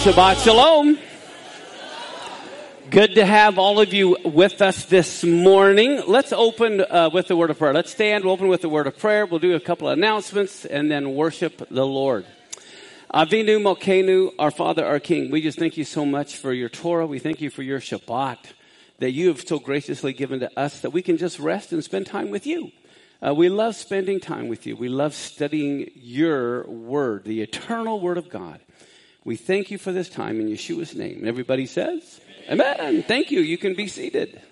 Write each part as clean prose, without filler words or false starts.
Shabbat Shalom. Good to have all of you with us this morning. Let's open with the word of prayer. Let's stand, we'll open with the word of prayer. We'll do a couple of announcements and then worship the Lord. Avinu Malkeinu, our Father, our King, we just thank you so much for your Torah. We thank you for your Shabbat that you have so graciously given to us that we can just rest and spend time with you. We love spending time with you. We love studying your word, the eternal word of God. We thank you for this time in Yeshua's name. Everybody says, Amen. Thank you. You can be seated.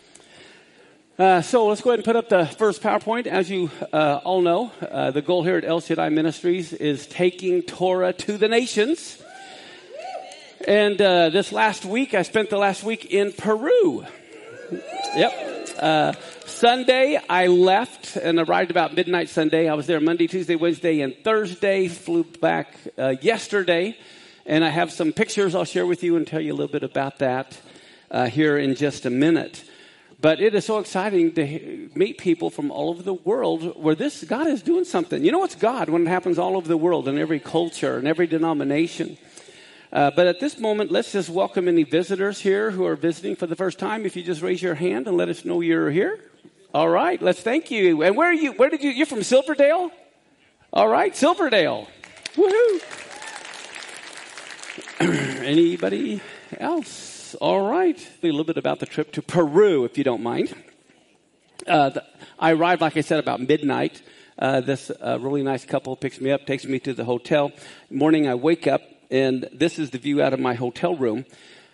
So let's go ahead and put up the first PowerPoint. As you all know, the goal here at El Shaddai Ministries is taking Torah to the nations. And this last week, I spent the last week in Peru. Yep. Sunday, I left and arrived about midnight Sunday. I was there Monday, Tuesday, Wednesday, and Thursday. Flew back yesterday. And I have some pictures I'll share with you and tell you a little bit about that here in just a minute. But it is so exciting to meet people from all over the world where this God is doing something. You know it's God when it happens all over the world in every culture and every denomination. But at this moment, let's just welcome any visitors here who are visiting for the first time. If you just raise your hand and let us know you're here. All right, let's thank you. And where are you? Where did you're from Silverdale? All right, Silverdale. Woohoo. Anybody else? All right. A little bit about the trip to Peru, if you don't mind. I arrived, like I said, about midnight. This really nice couple picks me up, takes me to the hotel. Morning, I wake up, and this is the view out of my hotel room.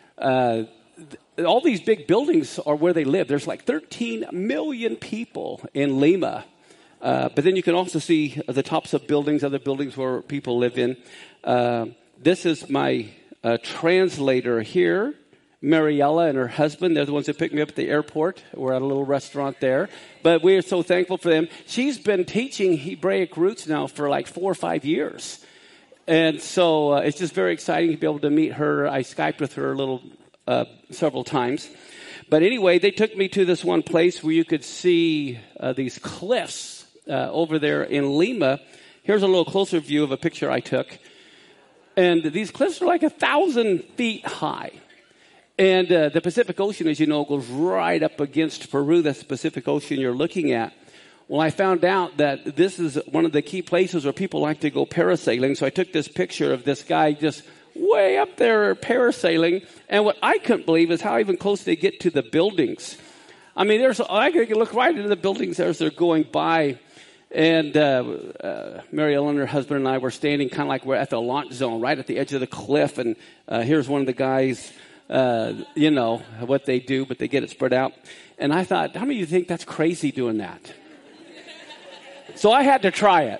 All these big buildings are where they live. There's like 13 million people in Lima. But then you can also see the tops of buildings, other buildings where people live in. This is my translator here, Mariella and her husband. They're the ones that picked me up at the airport. We're at a little restaurant there. But we are so thankful for them. She's been teaching Hebraic roots now for like 4 or 5 years. And so it's just very exciting to be able to meet her. I Skyped with her several times. But anyway, they took me to this one place where you could see these cliffs over there in Lima. Here's a little closer view of a picture I took. And these cliffs are like 1,000 feet high. And the Pacific Ocean, as you know, goes right up against Peru. That's the Pacific Ocean you're looking at. Well, I found out that this is one of the key places where people like to go parasailing. So I took this picture of this guy just way up there parasailing. And what I couldn't believe is how even close they get to the buildings. I mean, I could look right into the buildings as they're going by. And Mariella and her husband and I were standing kind of like we're at the launch zone, right at the edge of the cliff. And here's one of the guys, you know, what they do, but they get it spread out. And I thought, how many of you think that's crazy doing that? So I had to try it.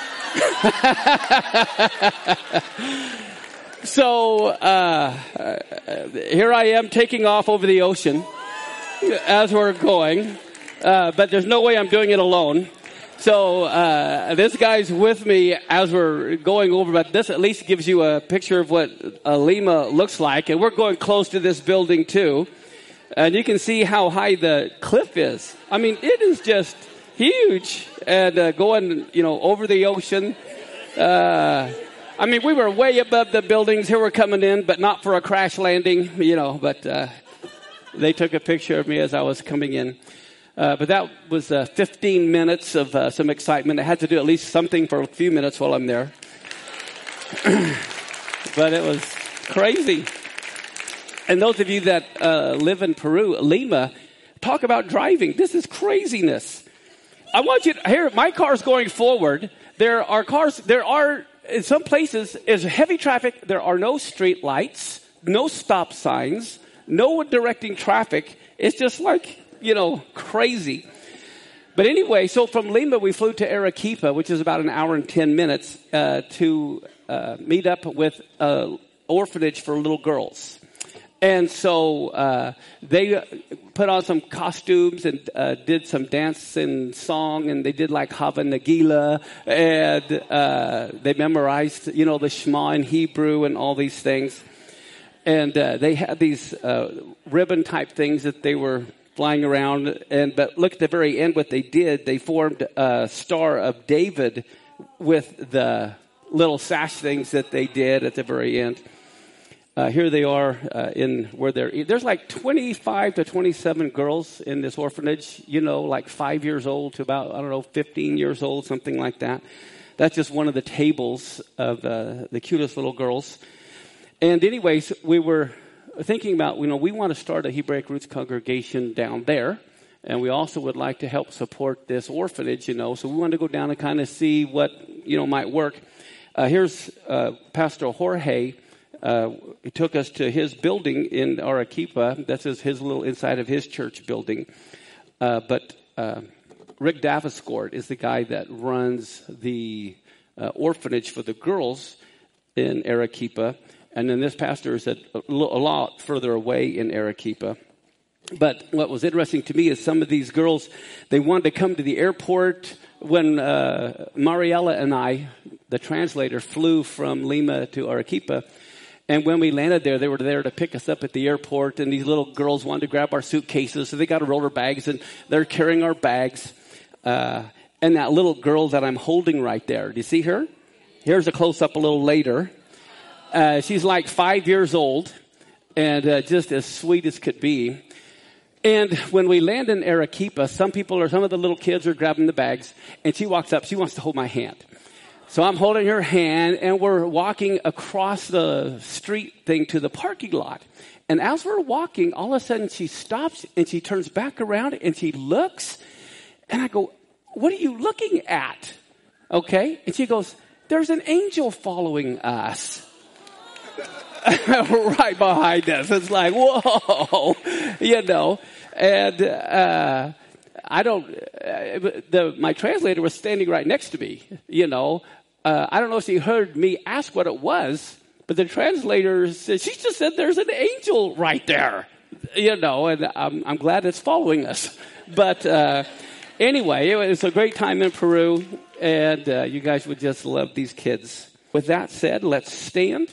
So here I am taking off over the ocean as we're going. But there's no way I'm doing it alone. So this guy's with me as we're going over, but this at least gives you a picture of what Lima looks like. And we're going close to this building too. And you can see how high the cliff is. I mean, it is just huge. And going, you know, over the ocean. I mean, we were way above the buildings. Here we're coming in, but not for a crash landing, you know. But they took a picture of me as I was coming in. But that was 15 minutes of some excitement. I had to do at least something for a few minutes while I'm there. But it was crazy. And those of you that live in Peru, Lima, talk about driving. This is craziness. I want you to hear, my car's going forward. There are, in some places, is heavy traffic. There are no street lights, no stop signs, no one directing traffic. It's just like, you know, crazy. But anyway, so from Lima, we flew to Arequipa, which is about an hour and 10 minutes, to meet up with an orphanage for little girls. And so they put on some costumes and did some dance and song, and they did like Hava Nagila, and they memorized, you know, the Shema in Hebrew and all these things. And they had these ribbon-type things that they were flying around. But look at the very end what they did. They formed a Star of David with the little sash things that they did at the very end. Here they are in where there's like 25 to 27 girls in this orphanage, like 5 years old to about, 15 years old, something like that. That's just one of the tables of the cutest little girls. And anyways, we were thinking about, we want to start a Hebraic Roots congregation down there. And we also would like to help support this orphanage, So we wanted to go down and kind of see what, might work. Here's Pastor Jorge. He took us to his building in Arequipa. That's his little inside of his church building. But Rick Daviscourt is the guy that runs the orphanage for the girls in Arequipa. And then this pastor is a lot further away in Arequipa. But what was interesting to me is some of these girls, they wanted to come to the airport when Mariela and I, the translator, flew from Lima to Arequipa. And when we landed there, they were there to pick us up at the airport. And these little girls wanted to grab our suitcases. So they got to roll our bags, and they're carrying our bags. And that little girl that I'm holding right there, do you see her? Here's a close-up a little later. She's like 5 years old and just as sweet as could be. And when we land in Arequipa, some of the little kids are grabbing the bags, and she walks up. She wants to hold my hand. So I'm holding her hand, and we're walking across the street thing to the parking lot. And as we're walking, all of a sudden she stops, and she turns back around, and she looks. And I go, "What are you looking at?" Okay? And she goes, "There's an angel following us." Right behind us. It's like, whoa, And my translator was standing right next to me, I don't know if she heard me ask what it was, but the translator said, she just said there's an angel right there, and I'm glad it's following us. But anyway, it was a great time in Peru, and you guys would just love these kids. With that said, let's stand.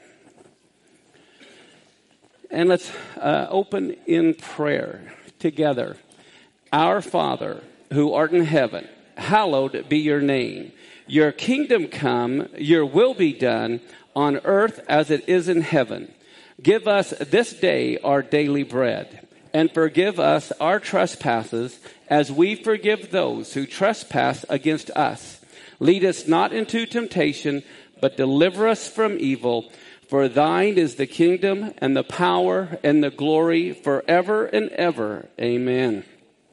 And let's open in prayer together. Our Father, who art in heaven, hallowed be your name. Your kingdom come, your will be done on earth as it is in heaven. Give us this day our daily bread, and forgive us our trespasses as we forgive those who trespass against us. Lead us not into temptation, but deliver us from evil. For thine is the kingdom and the power and the glory forever and ever. Amen.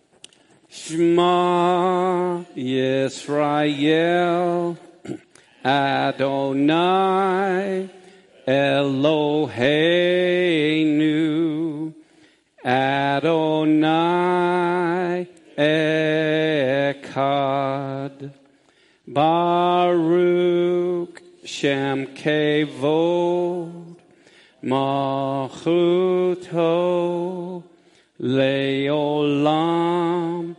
Shema Yisrael Adonai Eloheinu Adonai Echad Baruch Shem Kevod Malchuto Leolam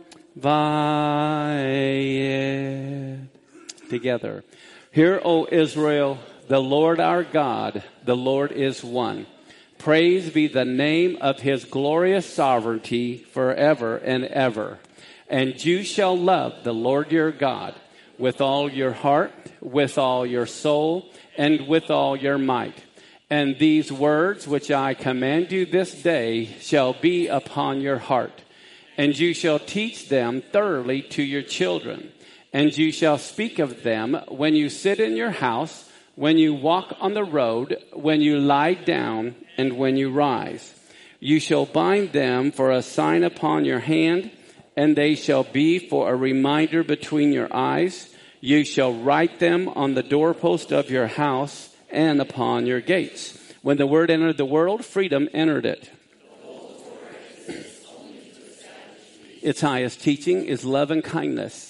Vayed. Together. Hear, O Israel, the Lord our God, the Lord is one. Praise be the name of his glorious sovereignty forever and ever. And you shall love the Lord your God with all your heart, with all your soul, and with all your might. And these words which I command you this day shall be upon your heart. And you shall teach them thoroughly to your children. And you shall speak of them when you sit in your house, when you walk on the road, when you lie down, and when you rise. You shall bind them for a sign upon your hand, and they shall be for a reminder between your eyes. You shall write them on the doorpost of your house and upon your gates. When the word entered the world, freedom entered it. Its highest teaching is love and kindness.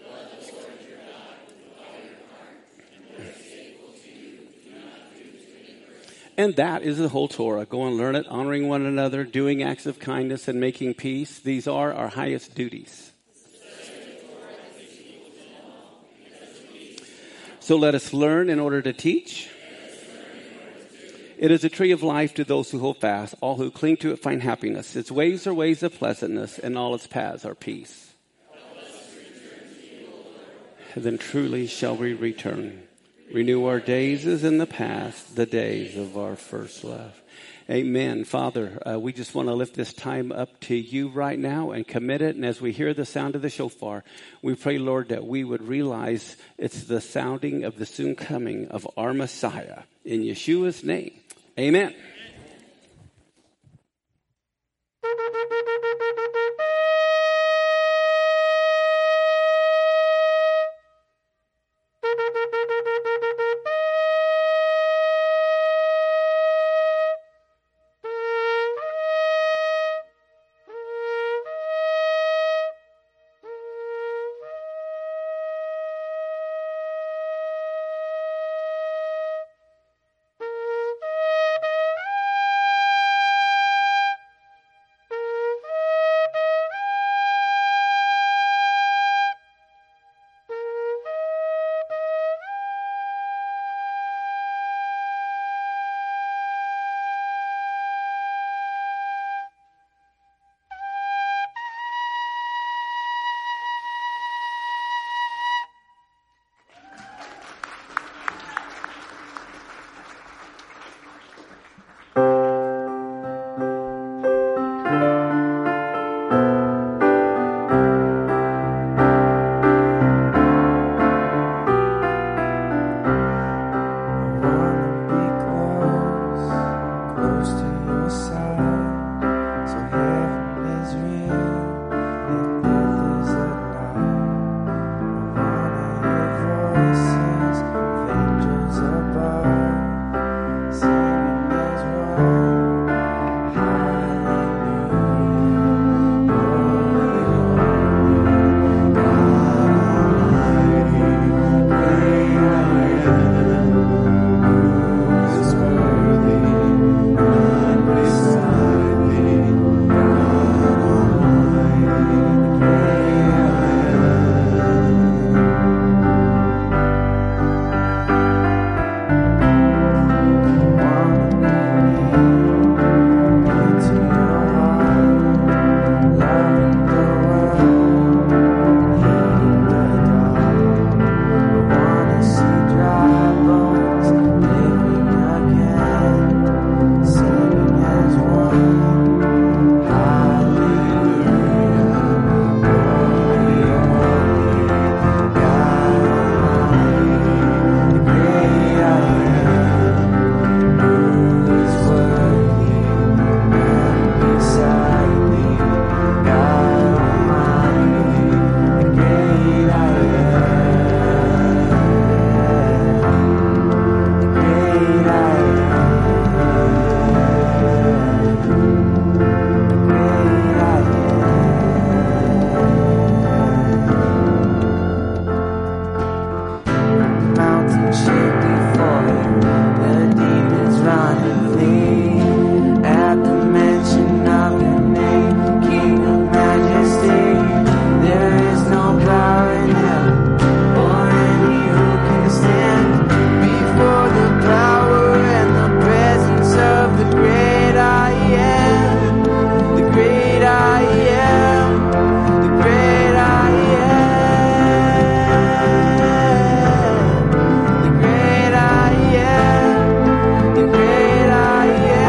And that is the whole Torah. Go and learn it, honoring one another, doing acts of kindness, and making peace. These are our highest duties. So let us learn in order to teach. It is a tree of life to those who hold fast. All who cling to it find happiness. Its ways are ways of pleasantness, and all its paths are peace. Then truly shall we return. Renew our days as in the past, the days of our first love. Amen. Father, we just want to lift this time up to you right now and commit it. And as we hear the sound of the shofar, we pray, Lord, that we would realize it's the sounding of the soon coming of our Messiah. In Yeshua's name, amen. I am.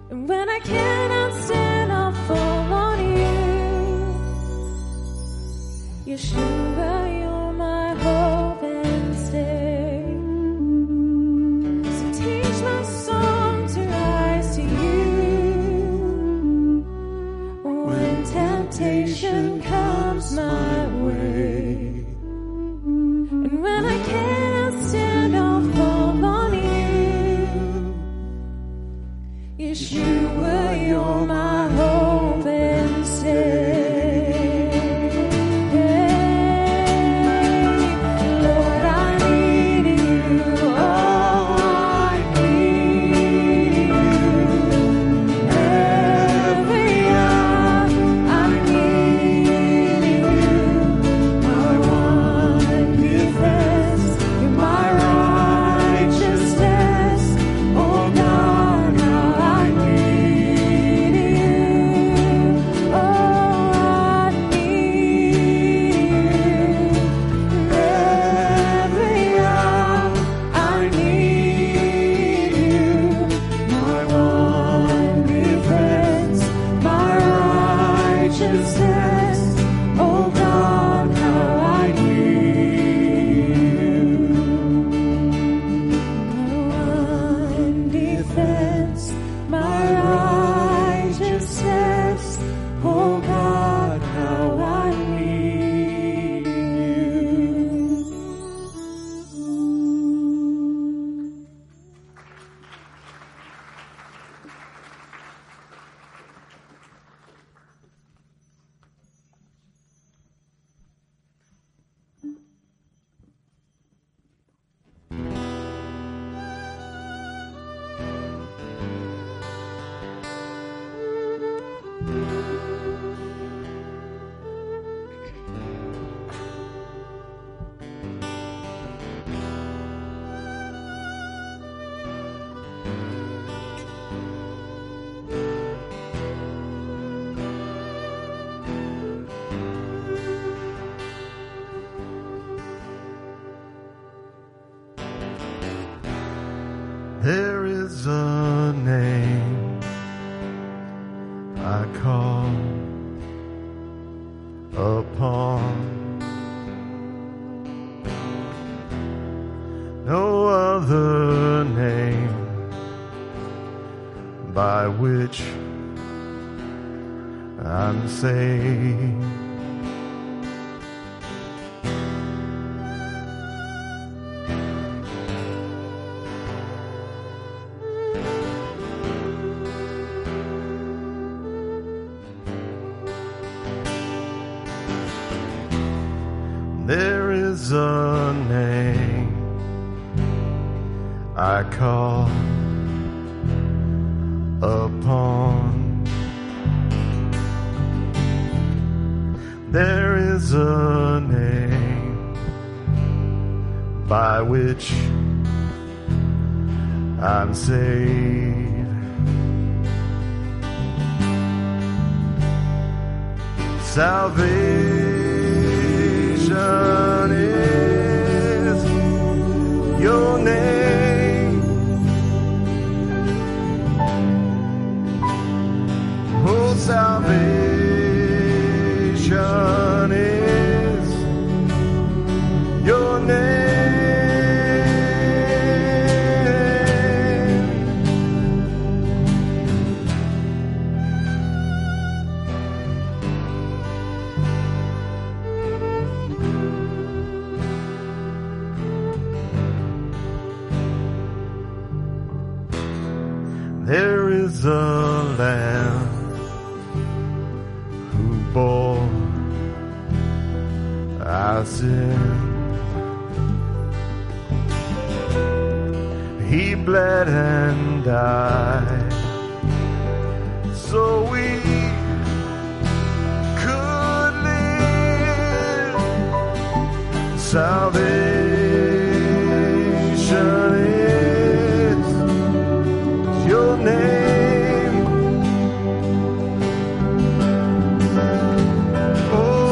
And when I cannot stand, I'll fall on you. Yeshua, you're my hope and stay. So teach my song to rise to you. When temptation comes my way. And when I cannot stand, I'll fall on you. Yeshua, you're my hope and stay. Lord, I need you. Oh, I need you. Every hour I need you. My one defense, you're my righteousness. Oh God, how I need you. Oh, I need you. Every hour I need you. My one defense, my righteousness. Oh God, how I need you. My one defense, my righteousness. Oh God, how I need you. There is a name I call upon, no other name by which I'm saved. There is a name I call upon. There is a name by which I'm saved. Salvation is your name. Oh, salvation is your name. There is a Lamb who bore our sin. He bled and died so we could live. Salvation is your name. Oh,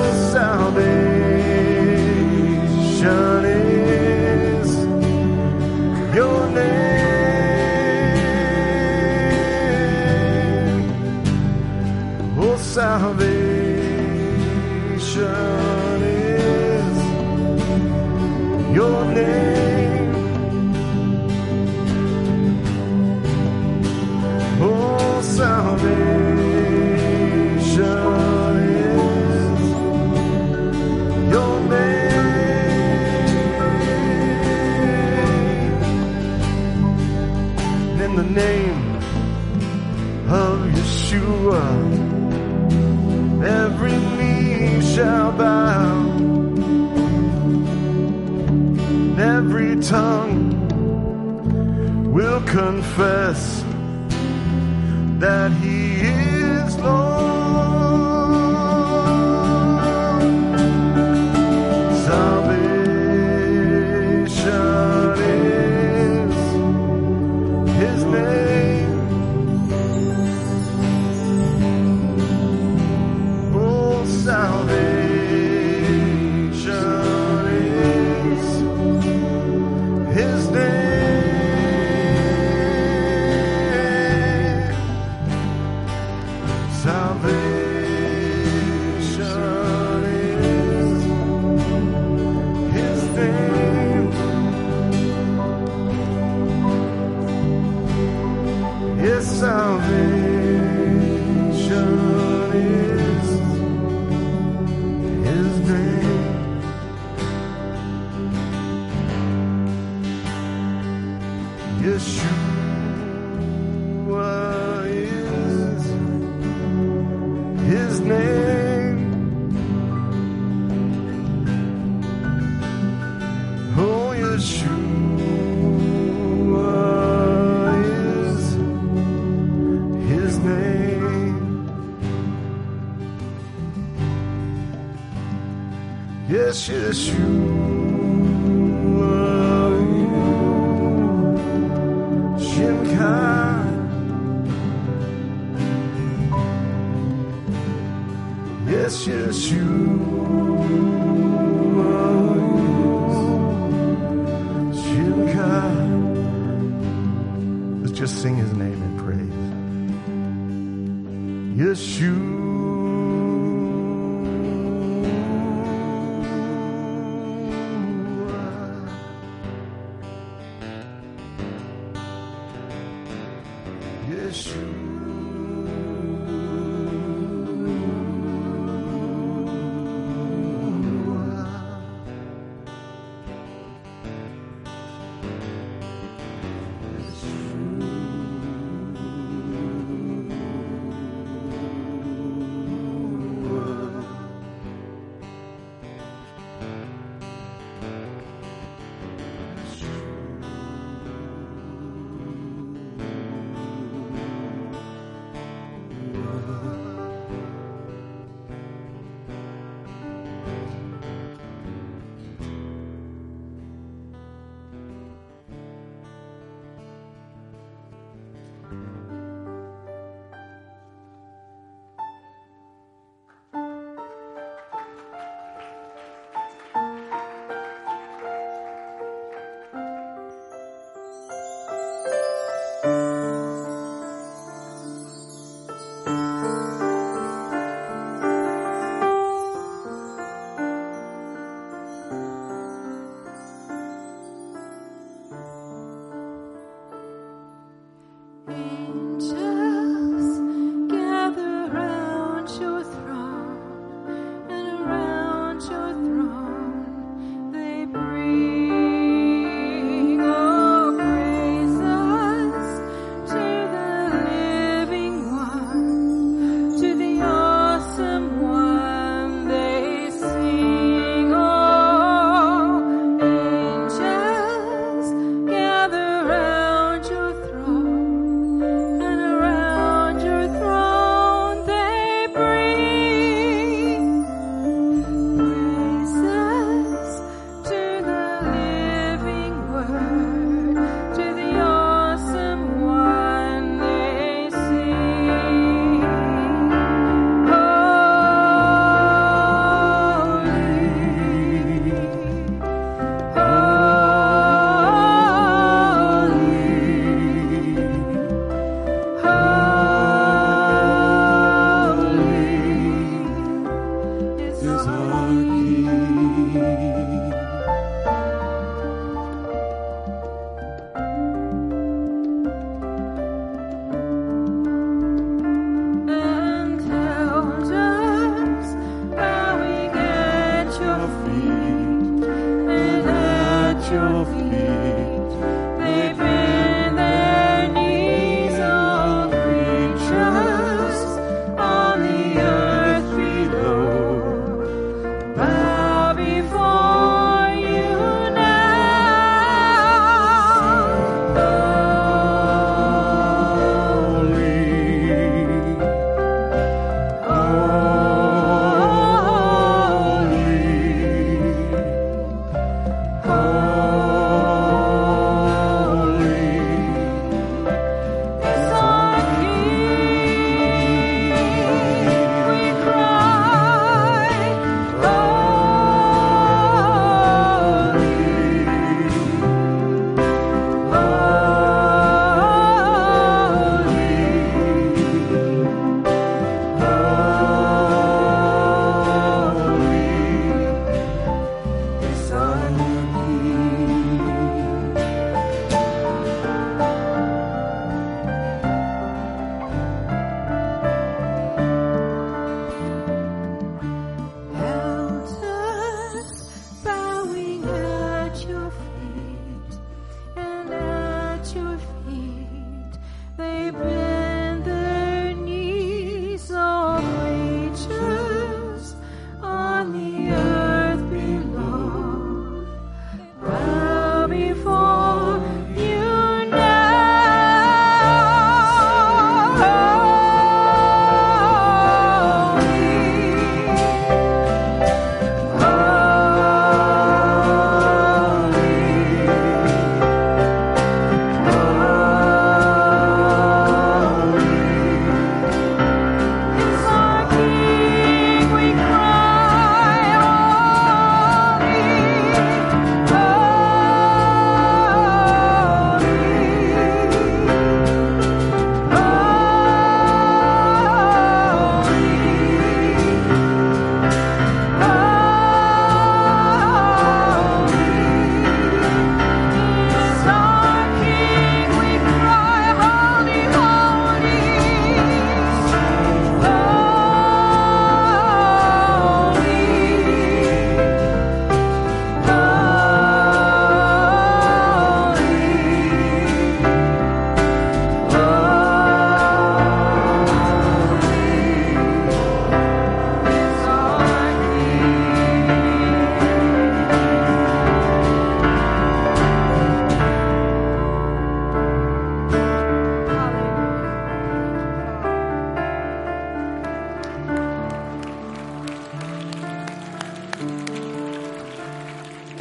salvation is your name. salvation is your name. Oh, salvation is your name. In the name of Yeshua, every knee shall bow, and every tongue will confess that He is Lord. Salvation is His name. Salvation is His name. Salvation is His name. Yes, salvation is His name. Yeshua is His name. Oh, Yeshua is His name. Yes, Yeshua, Shimka. Yes, Yeshua, Shimka. Let's just sing His name in praise. Yeshua.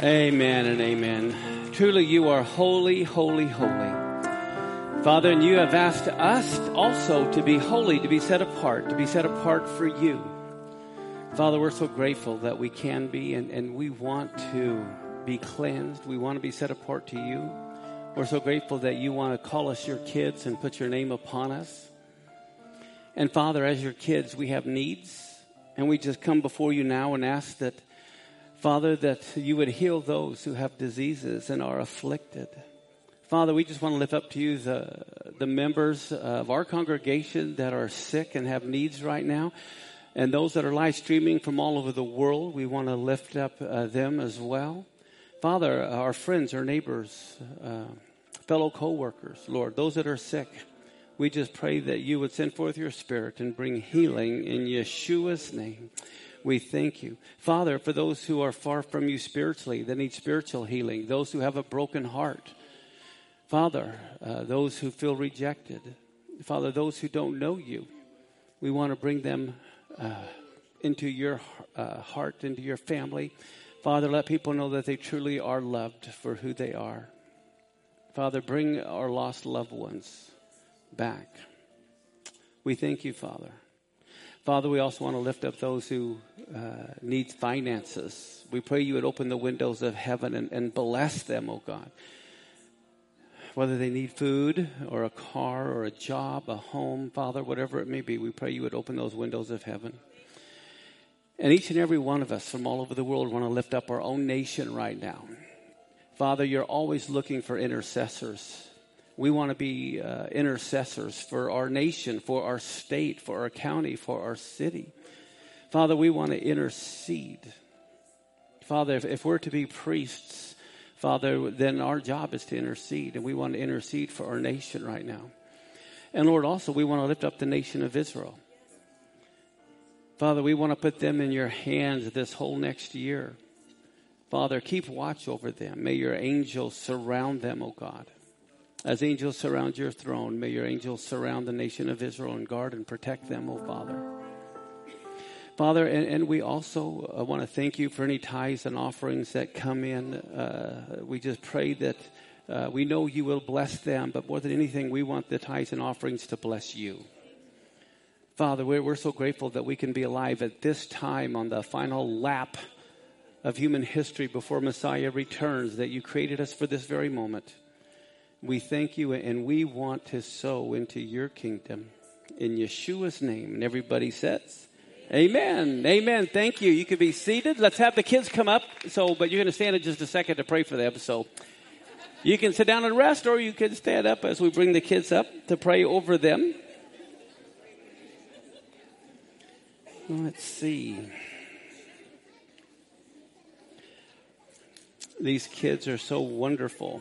Amen and amen. Truly, you are holy, holy, holy. Father, and you have asked us also to be holy, to be set apart for you. Father, we're so grateful that we can be, and we want to be cleansed. We want to be set apart to you. We're so grateful that you want to call us your kids and put your name upon us. And Father, as your kids, we have needs, and we just come before you now and ask that, Father, that you would heal those who have diseases and are afflicted. Father, we just want to lift up to you the members of our congregation that are sick and have needs right now. And those that are live streaming from all over the world, we want to lift up them as well. Father, our friends, our neighbors, fellow co-workers, Lord, those that are sick, we just pray that you would send forth your Spirit and bring healing in Yeshua's name. We thank you. Father, for those who are far from you spiritually, that need spiritual healing, those who have a broken heart. Father, those who feel rejected. Father, those who don't know you, we want to bring them into your heart, into your family. Father, let people know that they truly are loved for who they are. Father, bring our lost loved ones back. We thank you, Father. Father, we also want to lift up those who need finances. We pray you would open the windows of heaven and bless them, oh God. Whether they need food or a car or a job, a home, Father, whatever it may be, we pray you would open those windows of heaven. And each and every one of us from all over the world want to lift up our own nation right now. Father, you're always looking for intercessors. We want to be intercessors for our nation, for our state, for our county, for our city. Father, we want to intercede. Father, if we're to be priests, Father, then our job is to intercede, and we want to intercede for our nation right now. And Lord, also, we want to lift up the nation of Israel. Father, we want to put them in your hands this whole next year. Father, keep watch over them. May your angels surround them, O God. As angels surround your throne, may your angels surround the nation of Israel and guard and protect them, O Father. Father, and we also want to thank you for any tithes and offerings that come in. We just pray that we know you will bless them, but more than anything, we want the tithes and offerings to bless you. Father, we're so grateful that we can be alive at this time on the final lap of human history before Messiah returns, that you created us for this very moment. We thank you, and we want to sow into your kingdom in Yeshua's name. And everybody says, amen. Amen. Thank you. You can be seated. Let's have the kids come up. But you're going to stand in just a second to pray for them. So you can sit down and rest, or you can stand up as we bring the kids up to pray over them. Let's see. These kids are so wonderful.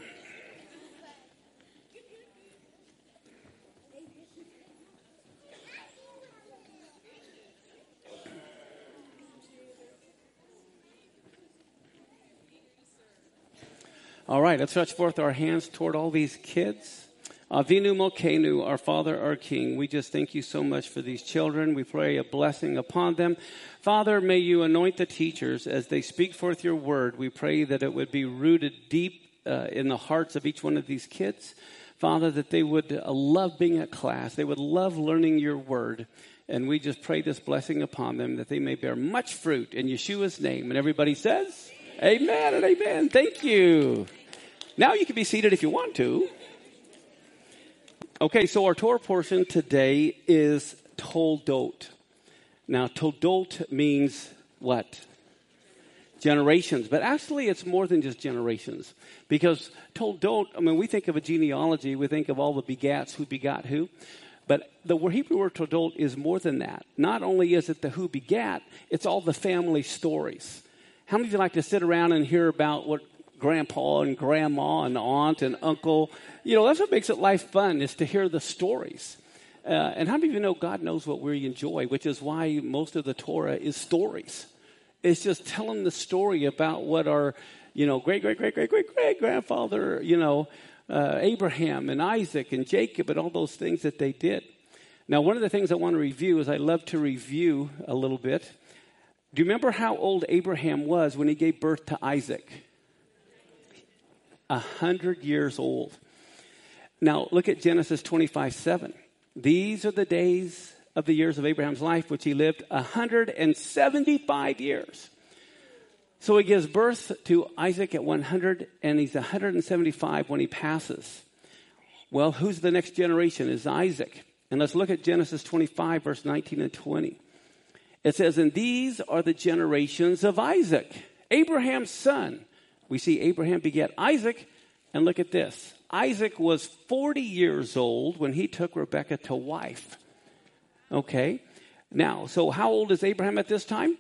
All right, let's stretch forth our hands toward all these kids. Avinu Malkeinu, our Father, our King, we just thank you so much for these children. We pray a blessing upon them. Father, may you anoint the teachers as they speak forth your word. We pray that it would be rooted deep in the hearts of each one of these kids. Father, that they would love being at class. They would love learning your word. And we just pray this blessing upon them, that they may bear much fruit in Yeshua's name. And everybody says, amen and amen. Thank you. Now you can be seated if you want to. Okay, so our Torah portion today is Toldot. Now, Toldot means what? Generations. But actually, it's more than just generations. Because Toldot, we think of a genealogy. We think of all the begats, who begot who. But the Hebrew word Toldot is more than that. Not only is it the who begat, it's all the family stories. How many of you like to sit around and hear about what grandpa and grandma and aunt and uncle? That's what makes it life fun, is to hear the stories. And how many of you know God knows what we enjoy, which is why most of the Torah is stories. It's just telling the story about what our, great-great-great-great-great-great-grandfather, Abraham and Isaac and Jacob and all those things that they did. Now, one of the things I want to review is I love to review a little bit. Do you remember how old Abraham was when he gave birth to Isaac? 100 years old. Now, look at Genesis 25:7. These are the days of the years of Abraham's life, which he lived 175 years. So he gives birth to Isaac at 100, and he's 175 when he passes. Well, who's the next generation? Is Isaac. And let's look at Genesis 25, verse 19 and 20. It says, and these are the generations of Isaac, Abraham's son. We see Abraham beget Isaac, and look at this. Isaac was 40 years old when he took Rebekah to wife. Okay. Now, so how old is Abraham at this time?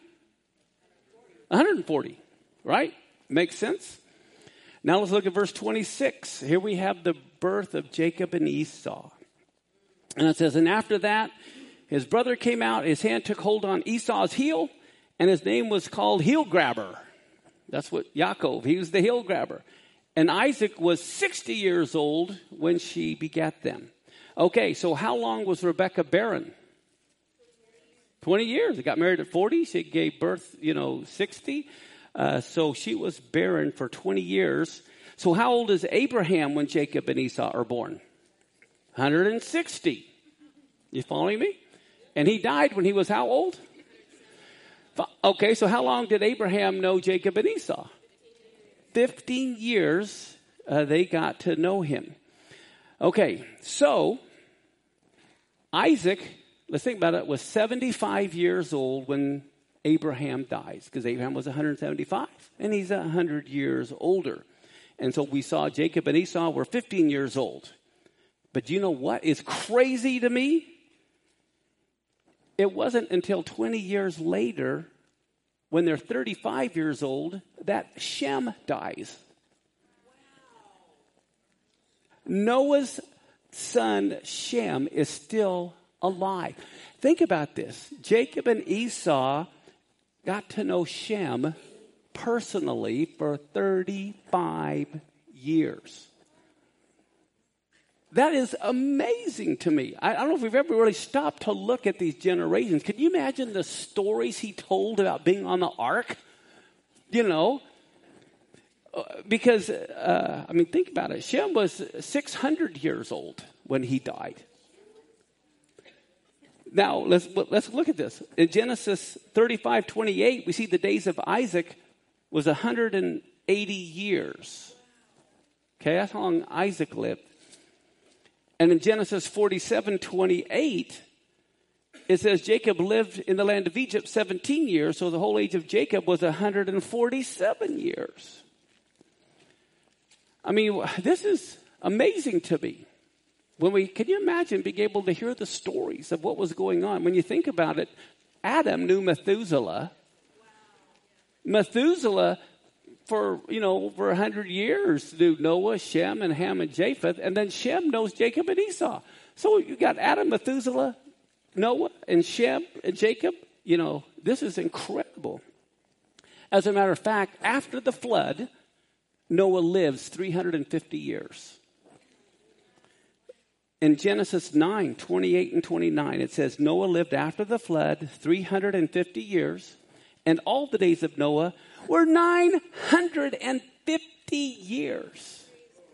140, right? Makes sense? Now let's look at verse 26. Here we have the birth of Jacob and Esau. And it says, and after that, his brother came out, his hand took hold on Esau's heel, and his name was called Heel Grabber. That's what Yaakov, he was the heel grabber. And Isaac was 60 years old when she begat them. Okay, so how long was Rebekah barren? 20 years. They got married at 40. She gave birth, 60. So she was barren for 20 years. So how old is Abraham when Jacob and Esau are born? 160. You following me? And he died when he was how old? Okay, so how long did Abraham know Jacob and Esau? 15 years they got to know him. Okay, so Isaac, let's think about it, was 75 years old when Abraham dies, because Abraham was 175, and he's 100 years older. And so we saw Jacob and Esau were 15 years old. But you know what is crazy to me? It wasn't until 20 years later, when they're 35 years old, that Shem dies. Noah's son Shem is still alive. Think about this. Jacob and Esau got to know Shem personally for 35 years. That is amazing to me. I don't know if we've ever really stopped to look at these generations. Can you imagine the stories he told about being on the ark? Because, think about it. Shem was 600 years old when he died. Now, let's look at this. In Genesis 35:28, we see the days of Isaac was 180 years. Okay, that's how long Isaac lived. And in Genesis 47:28, it says Jacob lived in the land of Egypt 17 years, so the whole age of Jacob was 147 years. This is amazing to me. Can you imagine being able to hear the stories of what was going on? When you think about it, Adam knew Methuselah. Methuselah, for, over 100 years, knew Noah, Shem, and Ham, and Japheth. And then Shem knows Jacob and Esau. So you got Adam, Methuselah, Noah, and Shem, and Jacob. This is incredible. As a matter of fact, after the flood, Noah lives 350 years. In Genesis 9:28 and 29, it says, Noah lived after the flood 350 years, and all the days of Noah were 950 years.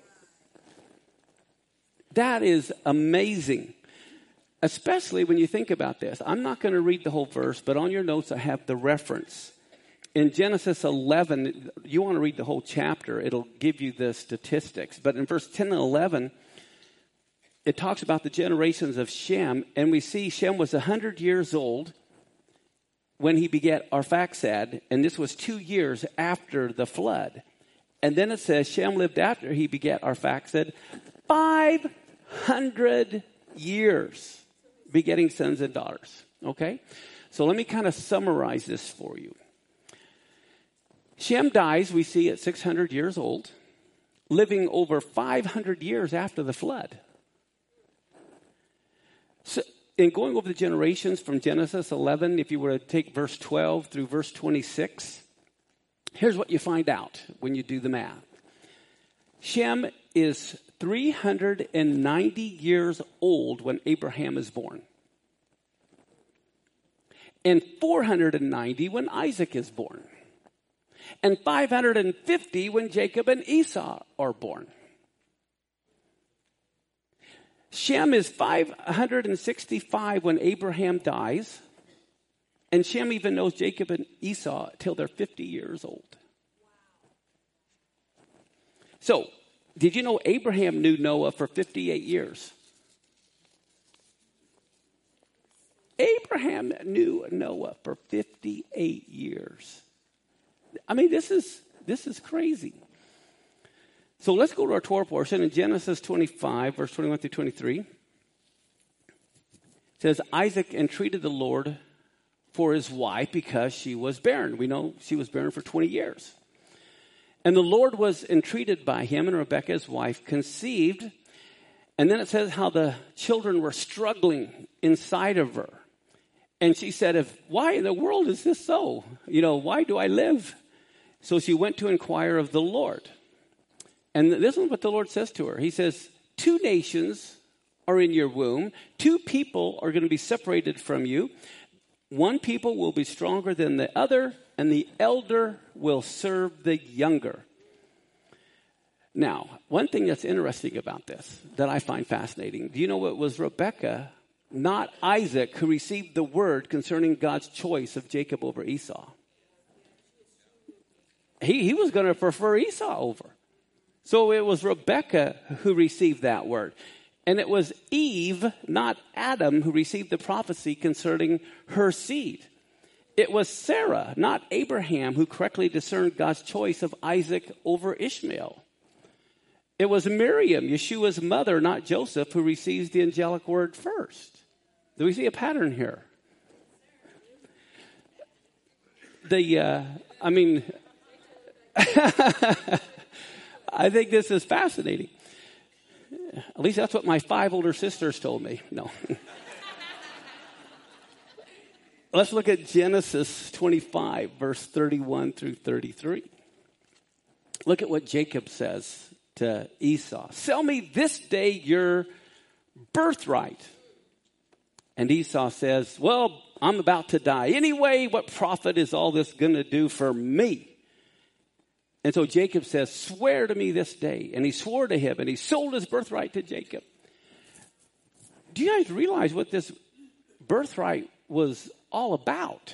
That is amazing, especially when you think about this. I'm not going to read the whole verse, but on your notes I have the reference. In Genesis 11, you want to read the whole chapter, it'll give you the statistics. But in verse 10 and 11, it talks about the generations of Shem, and we see Shem was 100 years old when he begat Arphaxad, and this was 2 years after the flood. And then it says Shem lived after he begat Arphaxad 500 years, begetting sons and daughters. Okay? So let me kind of summarize this for you. Shem dies, we see, at 600 years old, living over 500 years after the flood. So, in going over the generations from Genesis 11, if you were to take verse 12 through verse 26, here's what you find out when you do the math. Shem is 390 years old when Abraham is born, and 490 when Isaac is born. and 550 when Jacob and Esau are born. Shem is 565 when Abraham dies. And Shem even knows Jacob and Esau till they're 50 years old. So, did you know Abraham knew Noah for 58 years? Abraham knew Noah for 58 years. I mean, this is crazy. So let's go to our Torah portion in Genesis 25, verse 21 through 23. It says, Isaac entreated the Lord for his wife because she was barren. We know she was barren for 20 years. And the Lord was entreated by him, and Rebekah, his wife, conceived. And then it says how the children were struggling inside of her. And she said, why in the world is this so? Why do I live? So she went to inquire of the Lord. And this is what the Lord says to her. He says, 2 nations are in your womb. 2 people are going to be separated from you. 1 people will be stronger than the other, and the elder will serve the younger. Now, one thing that's interesting about this that I find fascinating, do you know it was Rebekah, not Isaac, who received the word concerning God's choice of Jacob over Esau? He was going to prefer Esau over. So it was Rebekah who received that word. And it was Eve, not Adam, who received the prophecy concerning her seed. It was Sarah, not Abraham, who correctly discerned God's choice of Isaac over Ishmael. It was Miriam, Yeshua's mother, not Joseph, who receives the angelic word first. Do we see a pattern here? I think this is fascinating. At least that's what my 5 older sisters told me. No. Let's look at Genesis 25, verse 31 through 33. Look at what Jacob says to Esau. Sell me this day your birthright. And Esau says, well, I'm about to die anyway. What profit is all this going to do for me? And so Jacob says, swear to me this day. And he swore to him, and he sold his birthright to Jacob. Do you guys realize what this birthright was all about?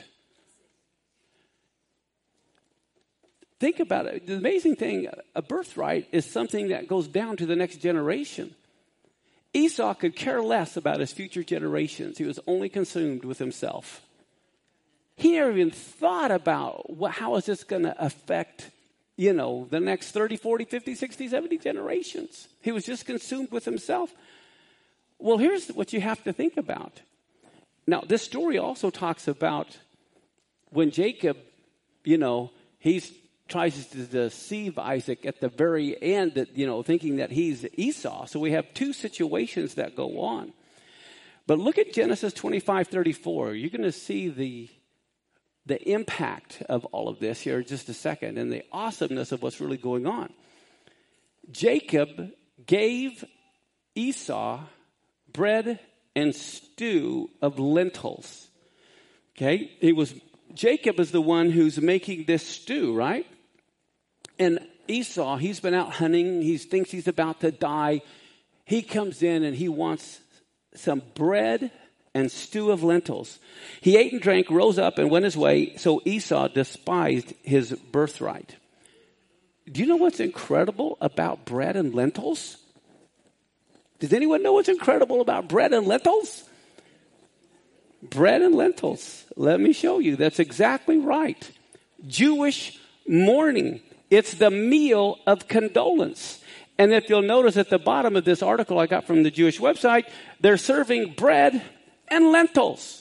Think about it. The amazing thing, a birthright is something that goes down to the next generation. Esau could care less about his future generations. He was only consumed with himself. He never even thought about how is this going to affect the next 30, 40, 50, 60, 70 generations. He was just consumed with himself. Well, here's what you have to think about. Now, this story also talks about when Jacob, he tries to deceive Isaac at the very end, thinking that he's Esau. So we have 2 situations that go on. But look at Genesis 25:34. You're going to see the impact of all of this here in just a second and the awesomeness of what's really going on. Jacob gave Esau bread and stew of lentils. Okay? Jacob is the one who's making this stew, right? And Esau, he's been out hunting. He thinks he's about to die. He comes in and he wants some bread and stew of lentils. He ate and drank, rose up, and went his way. So Esau despised his birthright. Do you know what's incredible about bread and lentils? Does anyone know what's incredible about bread and lentils? Bread and lentils. Let me show you. That's exactly right. Jewish mourning. It's the meal of condolence. And if you'll notice at the bottom of this article I got from the Jewish website, they're serving bread and lentils.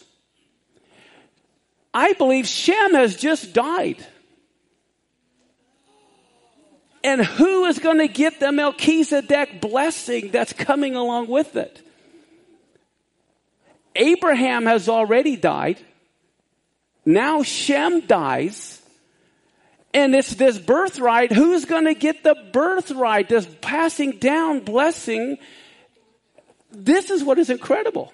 I believe Shem has just died. And who is going to get the Melchizedek blessing that's coming along with it? Abraham has already died. Now Shem dies. And it's this birthright. Who's going to get the birthright? This passing down blessing. This is what is incredible.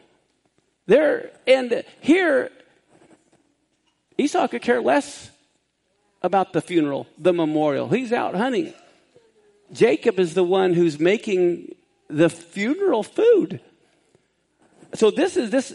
Here, Esau could care less about the funeral, the memorial. He's out hunting. Jacob is the one who's making the funeral food. So this is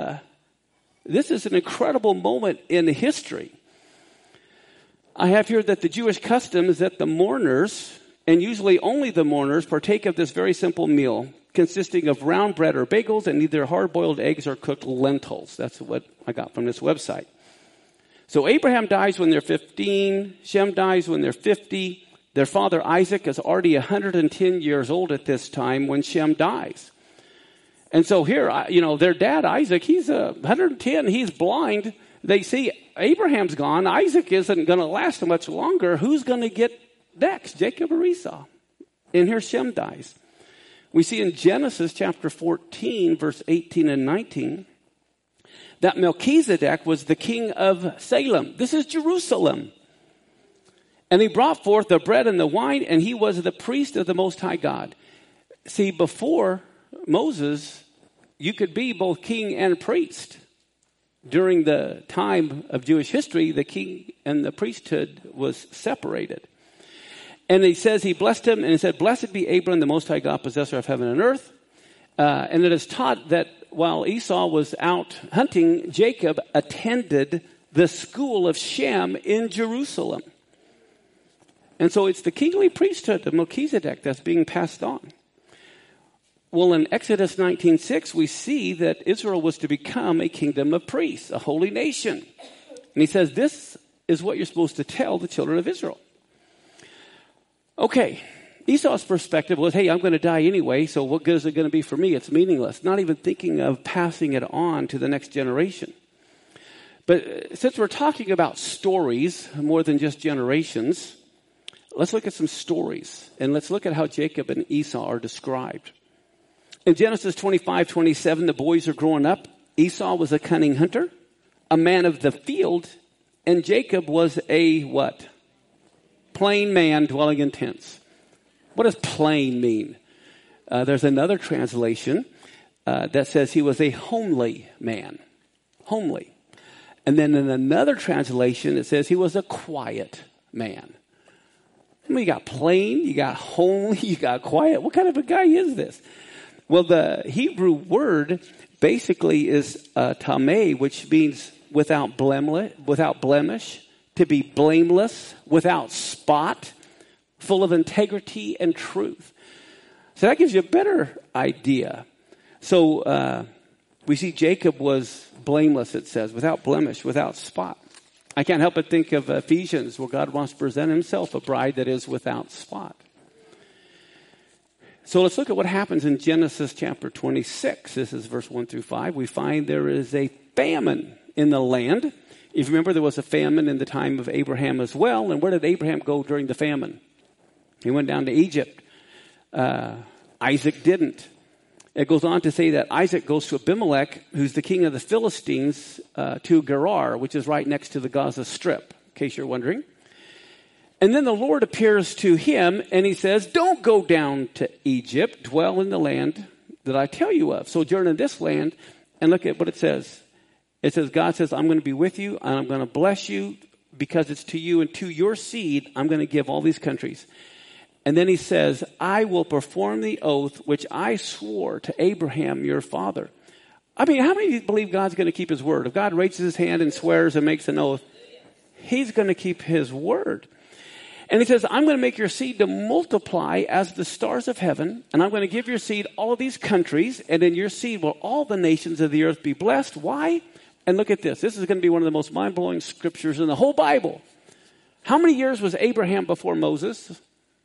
an incredible moment in history. I have here that the Jewish custom is that the mourners, and usually only the mourners, partake of this very simple meal consisting of round bread or bagels and either hard-boiled eggs or cooked lentils. That's what I got from this website. So Abraham dies when they're 15. Shem dies when they're 50. Their father Isaac is already 110 years old at this time when Shem dies. And so here, their dad Isaac, he's 110. He's blind. They see Abraham's gone. Isaac isn't going to last much longer. Who's going to get next, Jacob or Esau? And here Shem dies. We see in Genesis chapter 14, verse 18 and 19, that Melchizedek was the king of Salem. This is Jerusalem. And he brought forth the bread and the wine, and he was the priest of the Most High God. See, before Moses, you could be both king and priest. During the time of Jewish history, the king and the priesthood was separated. And he says he blessed him, and he said, "Blessed be Abram, the Most High God, possessor of heaven and earth." And it is taught that while Esau was out hunting, Jacob attended the school of Shem in Jerusalem. And so it's the kingly priesthood of Melchizedek that's being passed on. Well, in Exodus 19:6, we see that Israel was to become a kingdom of priests, a holy nation. And he says, this is what you're supposed to tell the children of Israel. Okay, Esau's perspective was, hey, I'm going to die anyway, so what good is it going to be for me? It's meaningless. Not even thinking of passing it on to the next generation. But since we're talking about stories more than just generations, let's look at some stories. And let's look at how Jacob and Esau are described. In Genesis 25:27, the boys are growing up. Esau was a cunning hunter, a man of the field, and Jacob was a what? Plain man dwelling in tents. What does plain mean? There's another translation that says he was a homely man. Homely. And then in another translation, it says he was a quiet man. I mean, you got plain, you got homely, you got quiet. What kind of a guy is this? Well, the Hebrew word basically is tameh, which means without blemish, to be blameless, without spot, full of integrity and truth. So that gives you a better idea. So we see Jacob was blameless, it says, without blemish, without spot. I can't help but think of Ephesians, where God wants to present himself a bride that is without spot. So let's look at what happens in Genesis chapter 26. This is verse 1 through 5. We find there is a famine in the land. If you remember, there was a famine in the time of Abraham as well. And where did Abraham go during the famine? He went down to Egypt. Isaac didn't. It goes on to say that Isaac goes to Abimelech, who's the king of the Philistines, to Gerar, which is right next to the Gaza Strip, in case you're wondering. And then the Lord appears to him, and he says, don't go down to Egypt. Dwell in the land that I tell you of. Sojourn in this land, and look at what it says. It says, God says, I'm going to be with you, and I'm going to bless you, because it's to you and to your seed, I'm going to give all these countries. And then he says, I will perform the oath which I swore to Abraham, your father. I mean, how many of you believe God's going to keep his word? If God raises his hand and swears and makes an oath, he's going to keep his word. And he says, I'm going to make your seed to multiply as the stars of heaven, and I'm going to give your seed all of these countries, and in your seed will all the nations of the earth be blessed. Why? And look at this. This is going to be one of the most mind-blowing scriptures in the whole Bible. How many years was Abraham before Moses?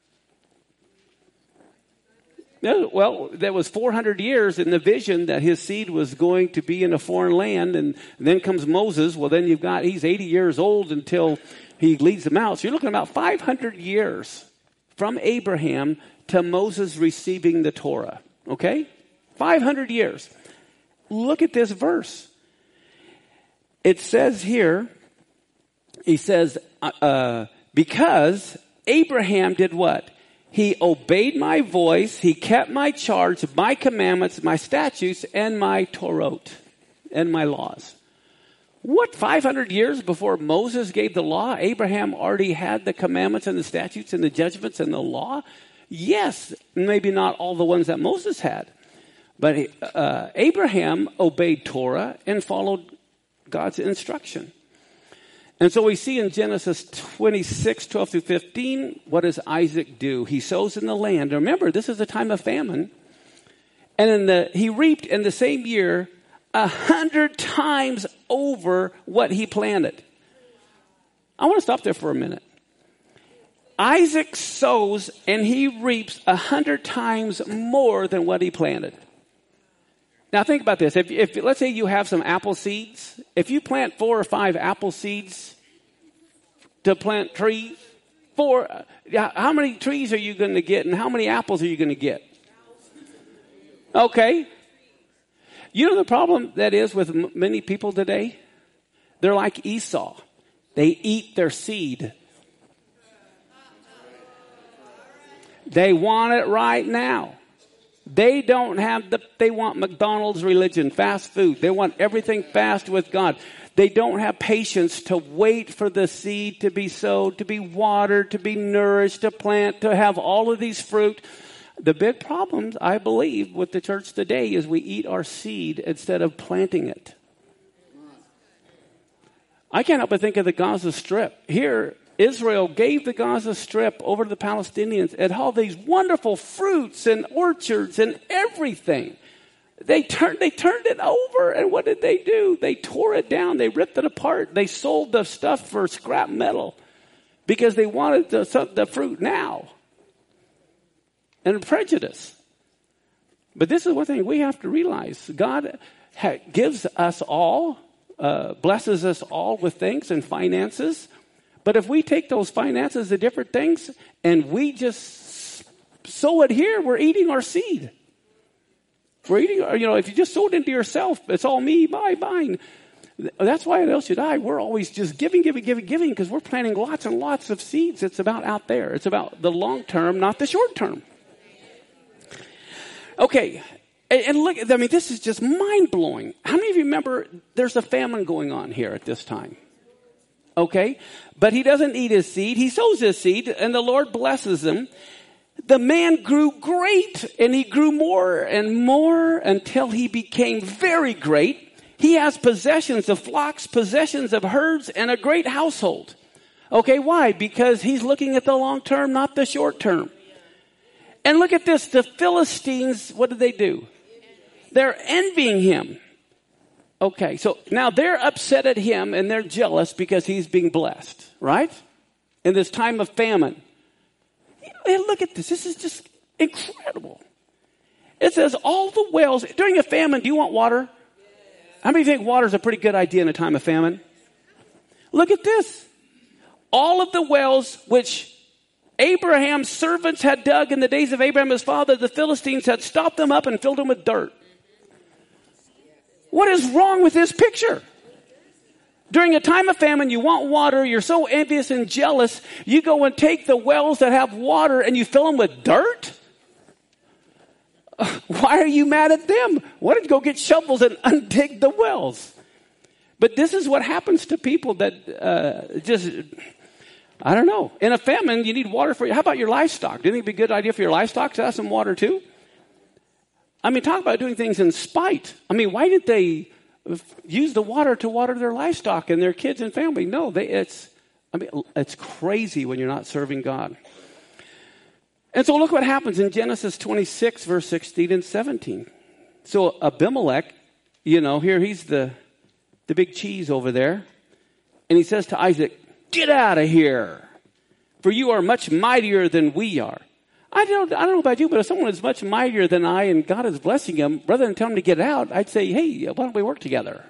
Well, there was 400 years in the vision that his seed was going to be in a foreign land, and then comes Moses. Well, then he's 80 years old until he leads them out. So you're looking at about 500 years from Abraham to Moses receiving the Torah. Okay? 500 years. Look at this verse. It says here, he says, because Abraham did what? He obeyed my voice, he kept my charge, my commandments, my statutes, and my Torot, and my laws. What, 500 years before Moses gave the law, Abraham already had the commandments and the statutes and the judgments and the law? Yes, maybe not all the ones that Moses had. But Abraham obeyed Torah and followed God's instruction. And so we see in Genesis 26, 12 through 15, what does Isaac do? He sows in the land. Remember, this is a time of famine. And he reaped in the same year 100 times over what he planted. I want to stop there for a minute. Isaac sows and he reaps 100 times more than what he planted. Now think about this. If let's say you have some apple seeds, if you plant 4 or 5 apple seeds to plant trees, how many trees are you going to get and how many apples are you going to get? Okay. You know the problem that is with many people today? They're like Esau. They eat their seed. They want it right now. They don't have they want McDonald's religion, fast food. They want everything fast with God. They don't have patience to wait for the seed to be sowed, to be watered, to be nourished, to plant, to have all of these fruit. The big problem, I believe, with the church today is we eat our seed instead of planting it. I can't help but think of the Gaza Strip. Here, Israel gave the Gaza Strip over to the Palestinians and all these wonderful fruits and orchards and everything. They turned it over, and what did they do? They tore it down. They ripped it apart. They sold the stuff for scrap metal because they wanted the fruit now. And prejudice. But this is one thing we have to realize. God gives us all, blesses us all with things and finances. But if we take those finances to different things and we just sow it here, we're eating our seed. We're eating, if you just sow it into yourself, it's all me, mine. That's why at El Shaddai, we're always just giving, because we're planting lots and lots of seeds. It's about out there. It's about the long term, not the short term. Okay, and look, this is just mind-blowing. How many of you remember there's a famine going on here at this time? Okay, but he doesn't eat his seed. He sows his seed, and the Lord blesses him. The man grew great, and he grew more and more until he became very great. He has possessions of flocks, possessions of herds, and a great household. Okay, why? Because he's looking at the long term, not the short term. And look at this. The Philistines, what did they do? They're envying him. Okay, so now they're upset at him and they're jealous because he's being blessed, right? In this time of famine. And look at this. This is just incredible. It says all the wells, during a famine, do you want water? How many think water is a pretty good idea in a time of famine? Look at this. All of the wells which Abraham's servants had dug in the days of Abraham his father, the Philistines had stopped them up and filled them with dirt. What is wrong with this picture? During a time of famine, you want water, you're so envious and jealous, you go and take the wells that have water and you fill them with dirt? Why are you mad at them? Why don't you go get shovels and undig the wells? But this is what happens to people that I don't know. In a famine, you need water for you. How about your livestock? Do you think it'd be a good idea for your livestock to have some water too? Talk about doing things in spite. Why did they use the water to water their livestock and their kids and family? No, it's crazy when you're not serving God. And so look what happens in Genesis 26, verse 16 and 17. So Abimelech, here he's the big cheese over there. And he says to Isaac, "Get out of here, for you are much mightier than we are." I don't know about you, but if someone is much mightier than I and God is blessing him, rather than tell him to get out, I'd say, "Hey, why don't we work together?"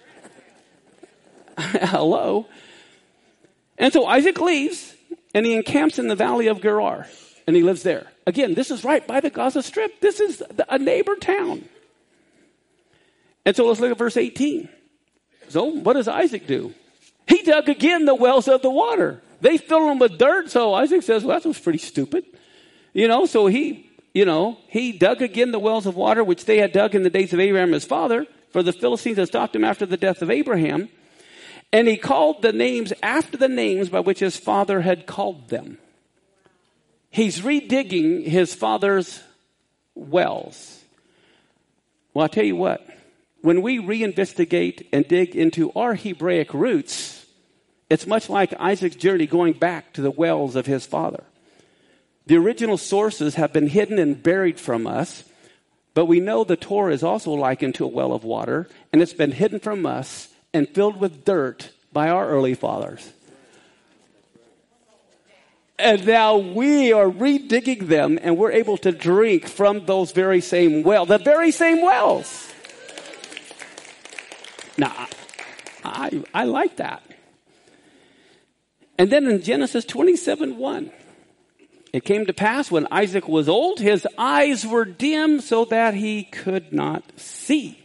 Hello. And so Isaac leaves and he encamps in the valley of Gerar and he lives there. Again, this is right by the Gaza Strip. This is a neighbor town. And so let's look at verse 18. So what does Isaac do? He dug again the wells of the water. They filled them with dirt. So Isaac says, "Well, that was pretty stupid." So he dug again the wells of water, which they had dug in the days of Abraham his father, for the Philistines had stopped him after the death of Abraham. And he called the names after the names by which his father had called them. He's redigging his father's wells. Well, I'll tell you what. When we reinvestigate and dig into our Hebraic roots, it's much like Isaac's journey going back to the wells of his father. The original sources have been hidden and buried from us, but we know the Torah is also likened to a well of water, and it's been hidden from us and filled with dirt by our early fathers. And now we are redigging them, and we're able to drink from those very same wells, the very same wells. Now, I like that. And then in Genesis 27:1, it came to pass when Isaac was old, his eyes were dim so that he could not see.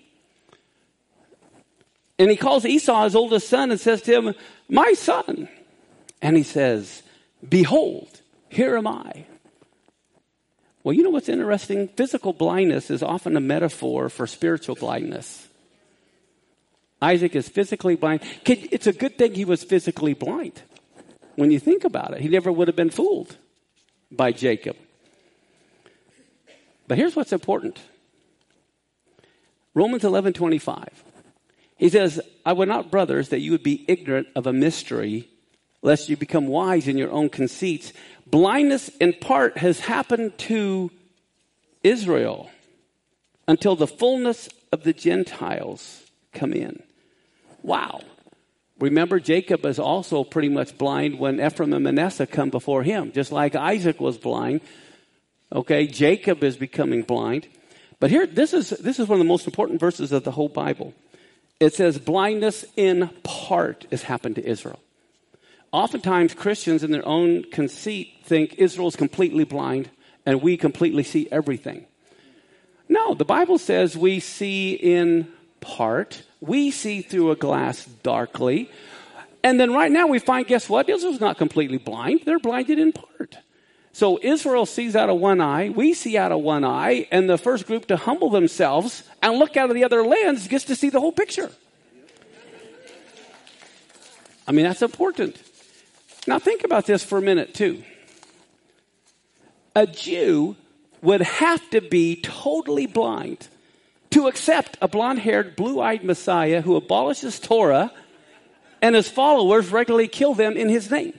And he calls Esau his oldest son and says to him, my son. And he says, behold, here am I. Well, you know what's interesting? Physical blindness is often a metaphor for spiritual blindness. Isaac is physically blind. It's a good thing he was physically blind. When you think about it, he never would have been fooled by Jacob. But here's what's important. Romans 11:25. He says, I would not, brothers, that you would be ignorant of a mystery, lest you become wise in your own conceits. Blindness in part has happened to Israel until the fullness of the Gentiles come in. Wow. Remember, Jacob is also pretty much blind when Ephraim and Manasseh come before him, just like Isaac was blind. Okay, Jacob is becoming blind. But here, this is one of the most important verses of the whole Bible. It says, blindness in part has happened to Israel. Oftentimes, Christians in their own conceit think Israel is completely blind and we completely see everything. No, the Bible says we see in part. We see through a glass darkly. And then right now we find, guess what? Israel's not completely blind. They're blinded in part. So Israel sees out of one eye. We see out of one eye. And the first group to humble themselves and look out of the other lens gets to see the whole picture. I mean, that's important. Now think about this for a minute too. A Jew would have to be totally blind to accept a blonde-haired, blue-eyed Messiah who abolishes Torah and his followers regularly kill them in his name.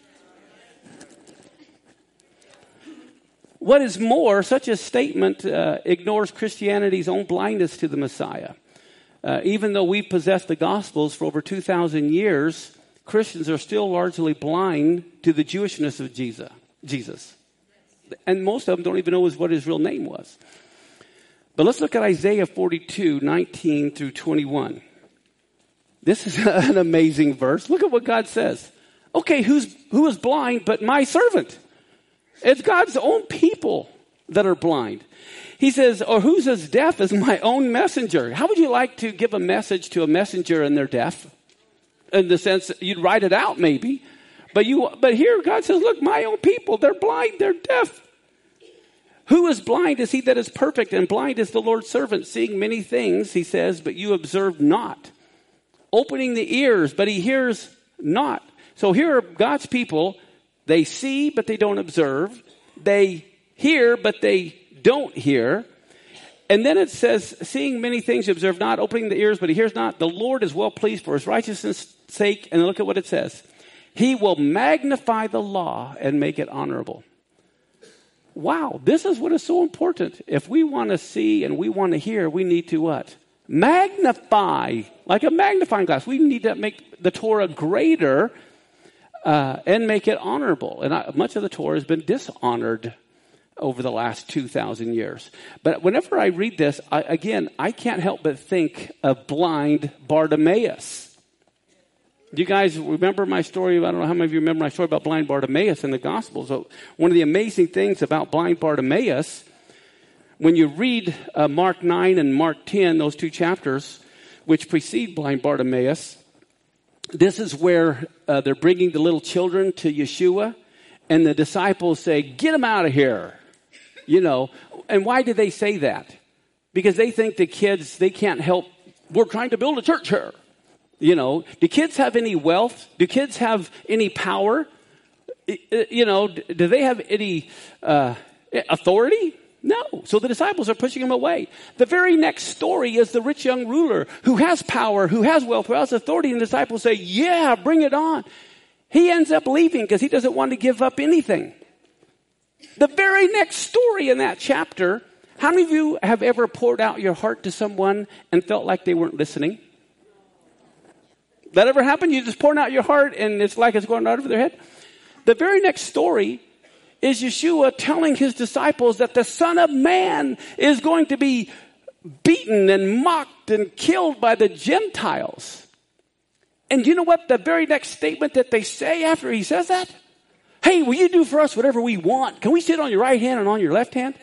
What is more, such a statement ignores Christianity's own blindness to the Messiah. Even though we possess the Gospels for over 2,000 years, Christians are still largely blind to the Jewishness of Jesus. And most of them don't even know what his real name was. But let's look at Isaiah 42:19 through 21. This is an amazing verse. Look at what God says. Okay, who is blind but my servant? It's God's own people that are blind. He says, or who's as deaf as my own messenger? How would you like to give a message to a messenger and they're deaf? In the sense, you'd write it out maybe. But here God says, look, my own people, they're blind, they're deaf. Who is blind is he that is perfect, and blind is the Lord's servant, seeing many things, he says, but you observe not. Opening the ears, but he hears not. So here are God's people. They see, but they don't observe. They hear, but they don't hear. And then it says, seeing many things you observe not, opening the ears, but he hears not. The Lord is well pleased for his righteousness' sake. And look at what it says. He will magnify the law and make it honorable. Wow, this is what is so important. If we want to see and we want to hear, we need to what? Magnify, like a magnifying glass. We need to make the Torah greater and make it honorable. And much of the Torah has been dishonored over the last 2,000 years. But whenever I read this, I can't help but think of blind Bartimaeus. Do you guys remember my story? I don't know how many of you remember my story about blind Bartimaeus in the Gospels. So one of the amazing things about blind Bartimaeus, when you read Mark 9 and Mark 10, those two chapters, which precede blind Bartimaeus, this is where they're bringing the little children to Yeshua, and the disciples say, get them out of here. You know, and why do they say that? Because they think the kids, they can't help. We're trying to build a church here. You know, do kids have any wealth? Do kids have any power? You know, do they have any authority? No. So the disciples are pushing him away. The very next story is the rich young ruler who has power, who has wealth, who has authority. And the disciples say, yeah, bring it on. He ends up leaving because he doesn't want to give up anything. The very next story in that chapter, how many of you have ever poured out your heart to someone and felt like they weren't listening? That ever happened? You just pouring out your heart and it's like it's going right over their head? The very next story is Yeshua telling his disciples that the Son of Man is going to be beaten and mocked and killed by the Gentiles. And you know what? The very next statement that they say after he says that? Hey, will you do for us whatever we want? Can we sit on your right hand and on your left hand?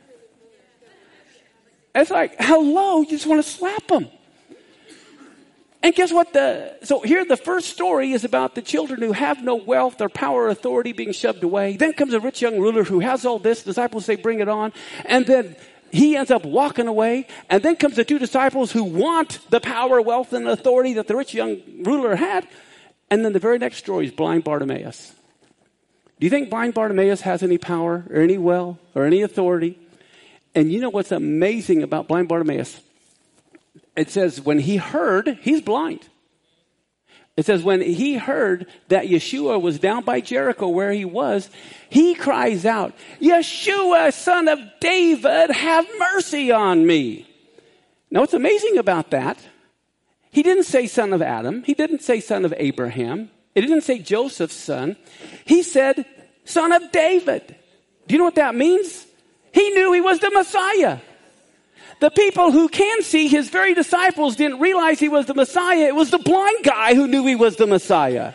It's like, hello, you just want to slap them. And guess what? So here the first story is about the children who have no wealth or power or authority being shoved away. Then comes a rich young ruler who has all this. Disciples say, bring it on. And then he ends up walking away. And then comes the two disciples who want the power, wealth, and authority that the rich young ruler had. And then the very next story is blind Bartimaeus. Do you think blind Bartimaeus has any power or any wealth or any authority? And you know what's amazing about blind Bartimaeus? It says when he heard, he's blind. It says when he heard that Yeshua was down by Jericho where he was, he cries out, Yeshua, son of David, have mercy on me. Now what's amazing about that, he didn't say son of Adam. He didn't say son of Abraham. It didn't say Joseph's son. He said son of David. Do you know what that means? He knew he was the Messiah. The people who can see, his very disciples, didn't realize he was the Messiah. It was the blind guy who knew he was the Messiah.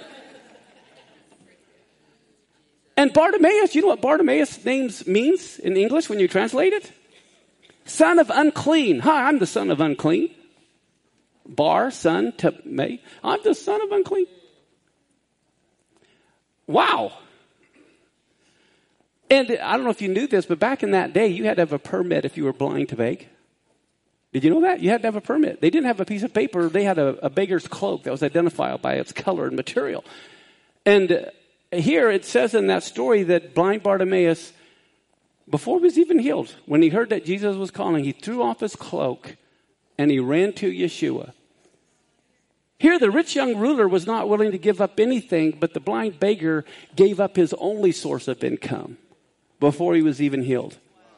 And Bartimaeus, you know what Bartimaeus' name means in English when you translate it? Son of unclean. Hi, I'm the son of unclean. Bar, son, to me. I'm the son of unclean. Wow. And I don't know if you knew this, but back in that day, you had to have a permit if you were blind to beg. Did you know that? You had to have a permit. They didn't have a piece of paper. They had a beggar's cloak that was identified by its color and material. And here it says in that story that blind Bartimaeus, before he was even healed, when he heard that Jesus was calling, he threw off his cloak and he ran to Yeshua. Here, the rich young ruler was not willing to give up anything, but the blind beggar gave up his only source of income before he was even healed.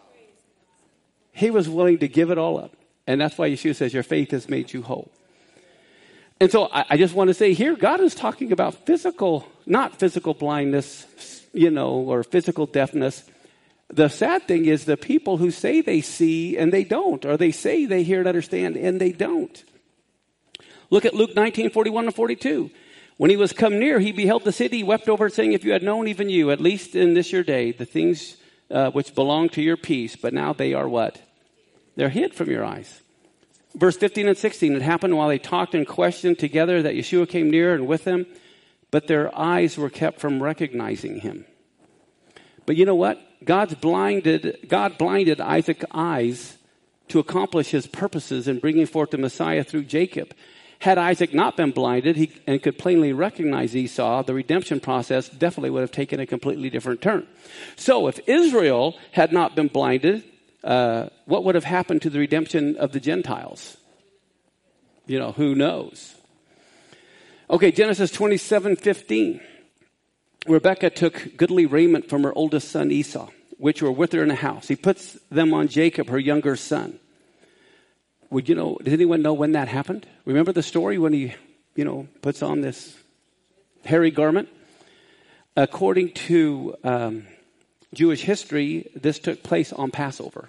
He was willing to give it all up. And that's why Yeshua says, your faith has made you whole. And so I just want to say here, God is talking about physical, not physical blindness, or physical deafness. The sad thing is the people who say they see and they don't, or they say they hear and understand and they don't. Look at Luke 19:41 and 42. When he was come near, he beheld the city, wept over it, saying, if you had known, even you, at least in this your day, the things which belong to your peace, but now they are what? They're hid from your eyes. Verse 15 and 16, it happened while they talked and questioned together that Yeshua came near and with them, but their eyes were kept from recognizing him. But you know what? God blinded Isaac's eyes to accomplish his purposes in bringing forth the Messiah through Jacob. Had Isaac not been blinded and could plainly recognize Esau, the redemption process definitely would have taken a completely different turn. So if Israel had not been blinded, what would have happened to the redemption of the Gentiles? Who knows? Okay, Genesis 27:15. Rebekah took goodly raiment from her oldest son Esau, which were with her in the house. He puts them on Jacob, her younger son. Does anyone know when that happened? Remember the story when he, puts on this hairy garment? According to Jewish history, this took place on Passover.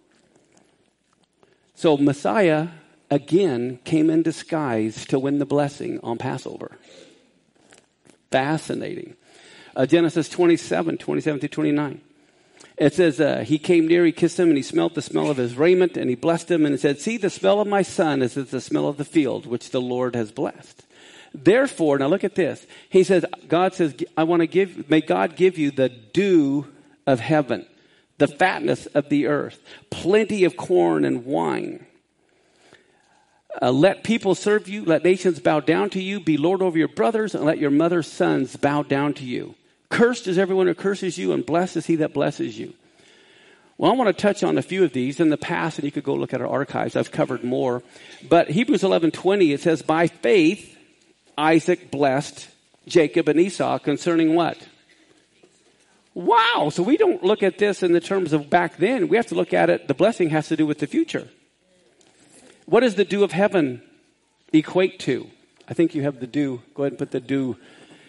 So Messiah, again, came in disguise to win the blessing on Passover. Fascinating. Genesis 27:27-29. It says, he came near, he kissed him, and he smelt the smell of his raiment, and he blessed him, and he said, see, the smell of my son is the smell of the field, which the Lord has blessed. Therefore, now look at this. He says, God says, may God give you the dew of heaven, the fatness of the earth, plenty of corn and wine. Let people serve you. Let nations bow down to you. Be Lord over your brothers, and let your mother's sons bow down to you. Cursed is everyone who curses you, and blessed is he that blesses you. Well, I want to touch on a few of these in the past, and you could go look at our archives. I've covered more. But Hebrews 11:20, it says, by faith, Isaac blessed Jacob and Esau concerning what? Wow. So we don't look at this in the terms of back then. We have to look at it. The blessing has to do with the future. What does the dew of heaven equate to? I think you have the dew. Go ahead and put the dew.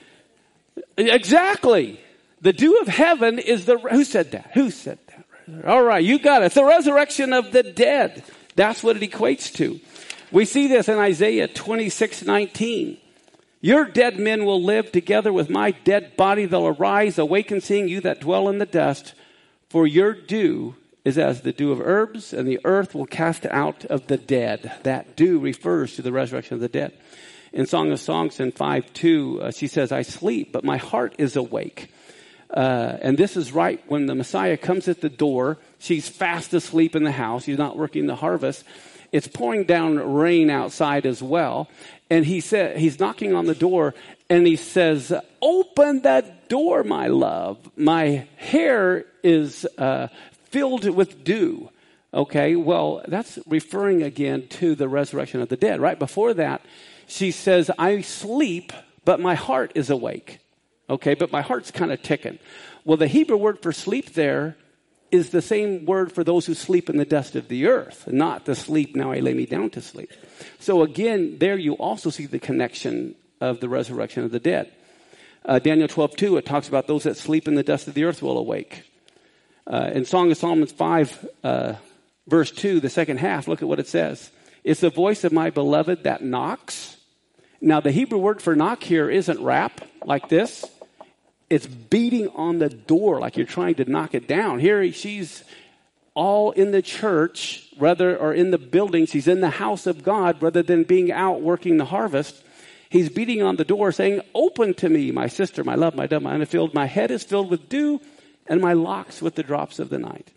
Exactly. The dew of heaven is who said that? Who said that? All right, you got it. It's the resurrection of the dead. That's what it equates to. We see this in Isaiah 26:19. Your dead men will live together with my dead body. They'll arise, awaken, seeing you that dwell in the dust. For your dew is as the dew of herbs, and the earth will cast out of the dead. That dew refers to the resurrection of the dead. In Song of Songs in 5:2, she says, I sleep, but my heart is awake. And this is right when the Messiah comes at the door. She's fast asleep in the house. She's not working the harvest. It's pouring down rain outside as well. And he's knocking on the door, and he says, open that door, my love. My hair is filled with dew. Okay, well, that's referring again to the resurrection of the dead. Right before that, she says, I sleep, but my heart is awake. Okay, but my heart's kind of ticking. Well, the Hebrew word for sleep there is the same word for those who sleep in the dust of the earth, not the sleep, now I lay me down to sleep. So again, there you also see the connection of the resurrection of the dead. Daniel 12:2, it talks about those that sleep in the dust of the earth will awake. In Song of Solomon 5, verse 2, the second half, look at what it says. It's the voice of my beloved that knocks. Now, the Hebrew word for knock here isn't rap like this. It's beating on the door like you're trying to knock it down. Here she's all in the church, or in the building. She's in the house of God rather than being out working the harvest. He's beating on the door saying, open to me, my sister, my love, my dove, my unfilled. My head is filled with dew and my locks with the drops of the night.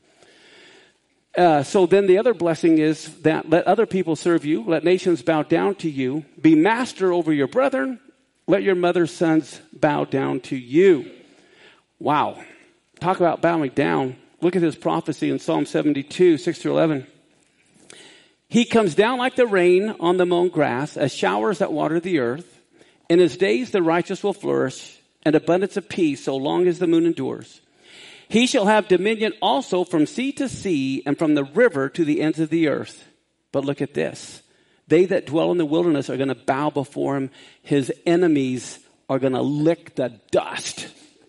So then the other blessing is that let other people serve you. Let nations bow down to you. Be master over your brethren. Let your mother's sons bow down to you. Wow. Talk about bowing down. Look at this prophecy in Psalm 72, 6-11. He comes down like the rain on the mown grass, as showers that water the earth. In his days the righteous will flourish, and abundance of peace so long as the moon endures. He shall have dominion also from sea to sea and from the river to the ends of the earth. But look at this. They that dwell in the wilderness are going to bow before him. His enemies are going to lick the dust.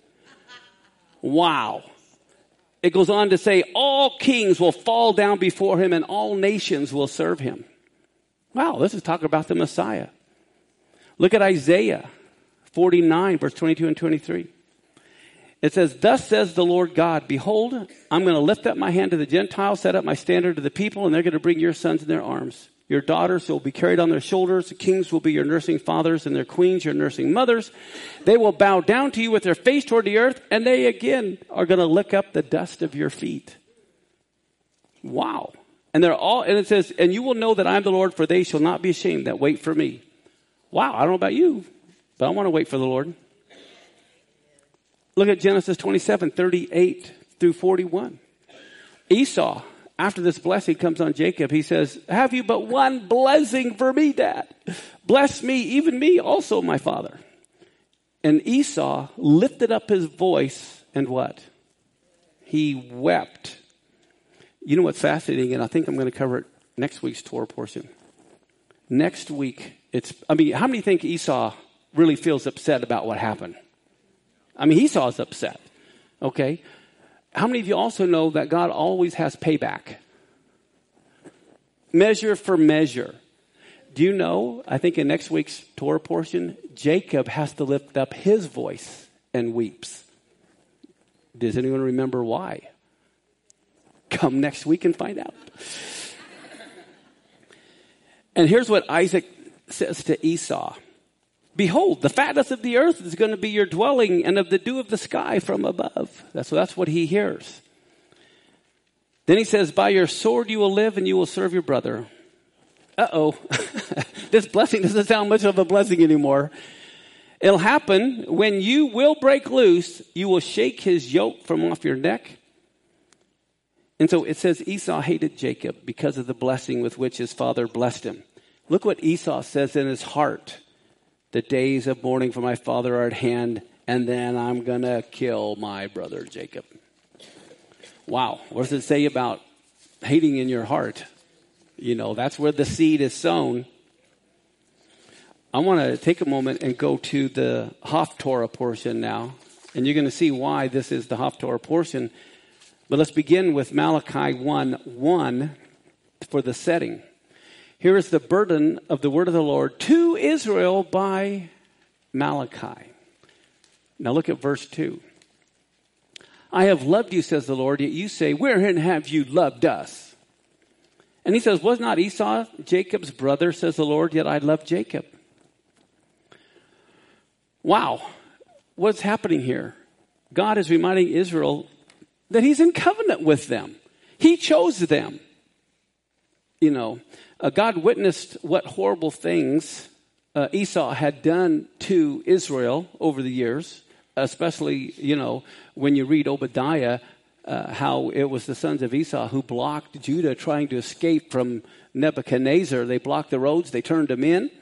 Wow. It goes on to say, all kings will fall down before him and all nations will serve him. Wow, this is talking about the Messiah. Look at Isaiah 49, verse 22 and 23. It says, thus says the Lord God, behold, I'm going to lift up my hand to the Gentiles, set up my standard to the people, and they're going to bring your sons in their arms. Your daughters will be carried on their shoulders. The kings will be your nursing fathers, and their queens your nursing mothers. They will bow down to you with their face toward the earth, and they again are going to lick up the dust of your feet. Wow. And it says, and you will know that I am the Lord, for they shall not be ashamed that wait for me. Wow, I don't know about you, but I want to wait for the Lord. Look at Genesis 27, 38 through 41. Esau, after this blessing comes on Jacob, he says, have you but one blessing for me, Dad? Bless me, even me also, my father. And Esau lifted up his voice and what? He wept. You know what's fascinating, and I think I'm going to cover it next week's Torah portion. Next week, how many think Esau really feels upset about what happened? Esau's upset. Okay. How many of you also know that God always has payback? Measure for measure. Do you know, I think in next week's Torah portion, Jacob has to lift up his voice and weeps. Does anyone remember why? Come next week and find out. And here's what Isaac says to Esau. Behold, the fatness of the earth is going to be your dwelling, and of the dew of the sky from above. That's what he hears. Then he says, by your sword you will live, and you will serve your brother. uh-oh, this blessing doesn't sound much of a blessing anymore. It'll happen when you will break loose, you will shake his yoke from off your neck. And so it says Esau hated Jacob because of the blessing with which his father blessed him. Look what Esau says in his heart. The days of mourning for my father are at hand, and then I'm going to kill my brother Jacob. Wow. What does it say about hating in your heart? You know, that's where the seed is sown. I want to take a moment and go to the Haftorah portion now. And you're going to see why this is the Haftorah portion. But let's begin with Malachi 1:1 for the setting. Here is the burden of the word of the Lord to Israel by Malachi. Now look at verse 2. I have loved you, says the Lord, yet you say, wherein have you loved us? And he says, was not Esau Jacob's brother, says the Lord, yet I love Jacob. Wow, what's happening here? God is reminding Israel that he's in covenant with them. He chose them. You know, God witnessed what horrible things Esau had done to Israel over the years, especially, you know, when you read Obadiah, how it was the sons of Esau who blocked Judah trying to escape from Nebuchadnezzar. They blocked the roads. They turned them in.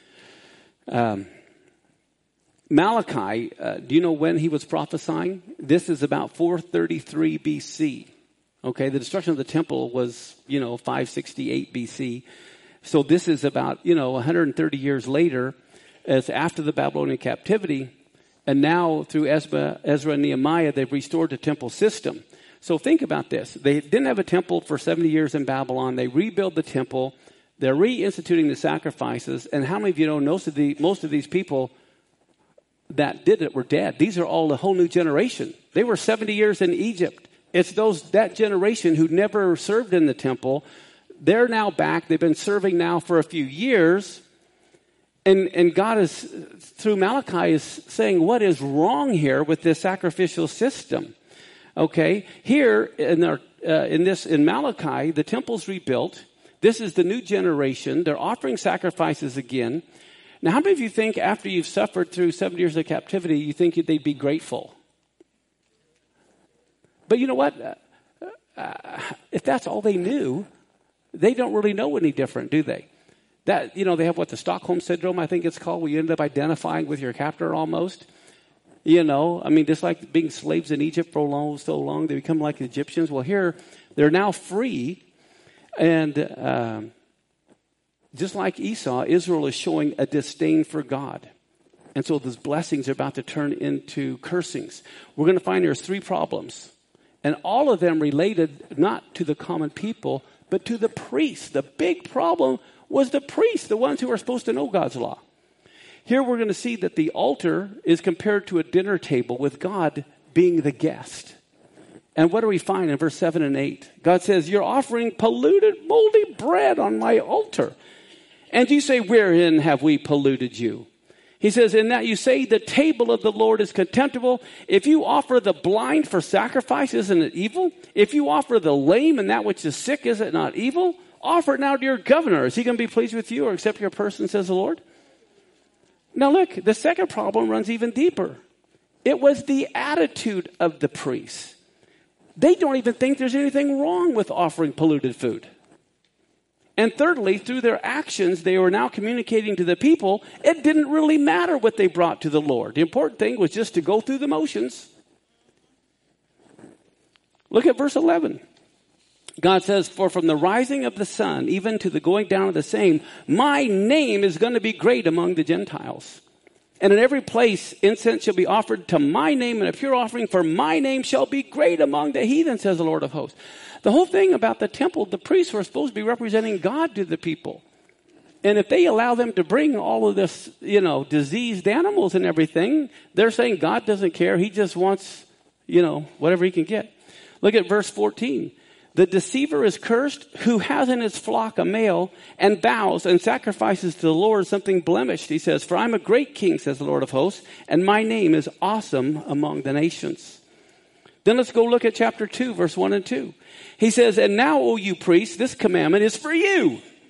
Malachi, do you know when he was prophesying? This is about 433 BC. Okay, the destruction of the temple was, 568 BC. So this is about, 130 years later, as after the Babylonian captivity. And now through Ezra and Nehemiah, they've restored the temple system. So think about this. They didn't have a temple for 70 years in Babylon. They rebuild the temple. They're reinstituting the sacrifices. And how many of you know most of these people that did it were dead? These are all a whole new generation. They were 70 years in Egypt. It's that generation who never served in the temple. They're now back. They've been serving now for a few years. And God is, through Malachi, is saying, what is wrong here with this sacrificial system? Okay, here in Malachi, the temple's rebuilt. This is the new generation. They're offering sacrifices again. Now, how many of you think after you've suffered through 7 years of captivity, you think they'd be grateful? But you know what? If that's all they knew, they don't really know any different, do they? That, they have the Stockholm Syndrome, I think it's called, where you end up identifying with your captor almost. Just like being slaves in Egypt for so long, they become like the Egyptians. Well, here, they're now free. And just like Esau, Israel is showing a disdain for God. And so those blessings are about to turn into cursings. We're going to find there's 3 problems. And all of them related not to the common people, but to the priests. The big problem was the priests, the ones who are supposed to know God's law. Here we're going to see that the altar is compared to a dinner table with God being the guest. And what do we find in verse 7 and 8? God says, you're offering polluted, moldy bread on my altar. And you say, wherein have we polluted you? He says, in that you say the table of the Lord is contemptible. If you offer the blind for sacrifice, isn't it evil? If you offer the lame and that which is sick, is it not evil? Offer it now to your governor. Is he going to be pleased with you or accept your person, says the Lord? Now look, the second problem runs even deeper. It was the attitude of the priests. They don't even think there's anything wrong with offering polluted food. And thirdly, through their actions, they were now communicating to the people, it didn't really matter what they brought to the Lord. The important thing was just to go through the motions. Look at verse 11. God says, for from the rising of the sun, even to the going down of the same, my name is going to be great among the Gentiles. And in every place, incense shall be offered to my name, and a pure offering for my name shall be great among the heathen, says the Lord of hosts. The whole thing about the temple, the priests were supposed to be representing God to the people. And if they allow them to bring all of this, diseased animals and everything, they're saying God doesn't care. He just wants, whatever he can get. Look at verse 14. The deceiver is cursed who has in his flock a male and vows and sacrifices to the Lord something blemished. He says, for I'm a great king, says the Lord of hosts, and my name is awesome among the nations. Then let's go look at chapter 2, verse 1 and 2. He says, and now, O you priests, this commandment is for you.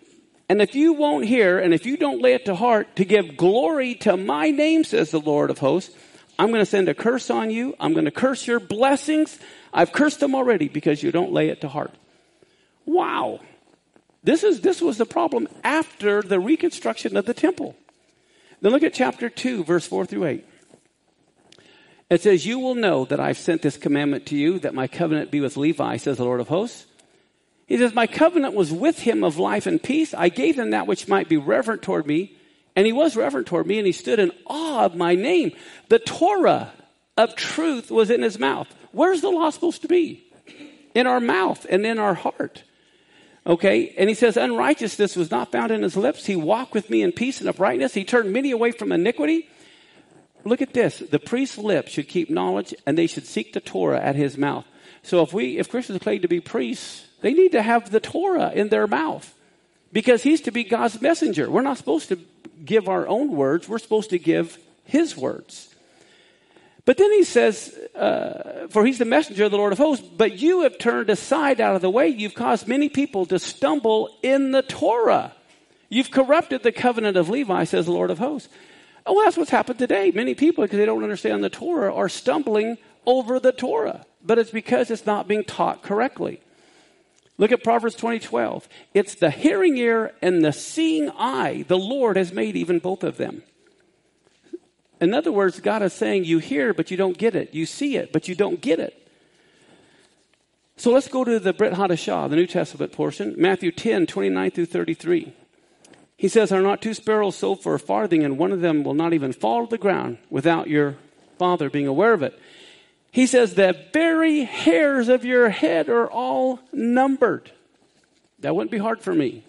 And if you won't hear, and if you don't lay it to heart to give glory to my name, says the Lord of hosts, I'm going to send a curse on you. I'm going to curse your blessings. I've cursed them already because you don't lay it to heart. Wow. This was the problem after the reconstruction of the temple. Then look at chapter 2, verse 4 through 8. It says, you will know that I've sent this commandment to you, that my covenant be with Levi, says the Lord of hosts. He says, my covenant was with him of life and peace. I gave him that which might be reverent toward me. And he was reverent toward me, and he stood in awe of my name. The Torah of truth was in his mouth. Where's the law supposed to be? In our mouth and in our heart. Okay, and he says, unrighteousness was not found in his lips. He walked with me in peace and uprightness. He turned many away from iniquity. Look at this. The priest's lips should keep knowledge, and they should seek the Torah at his mouth. So if Christians claim to be priests, they need to have the Torah in their mouth, because he's to be God's messenger. We're not supposed to give our own words. We're supposed to give his words. But then he says, for he's the messenger of the Lord of hosts, but you have turned aside out of the way. You've caused many people to stumble in the Torah. You've corrupted the covenant of Levi, says the Lord of hosts. Oh, well, that's what's happened today. Many people, because they don't understand the Torah, are stumbling over the Torah. But it's because it's not being taught correctly. Look at Proverbs 20:12. It's the hearing ear and the seeing eye. The Lord has made even both of them. In other words, God is saying you hear, but you don't get it. You see it, but you don't get it. So let's go to the Brit Hadashah, the New Testament portion. Matthew 10:29 through 33. He says, are not two sparrows sold for a farthing, and one of them will not even fall to the ground without your Father being aware of it? He says, the very hairs of your head are all numbered. That wouldn't be hard for me.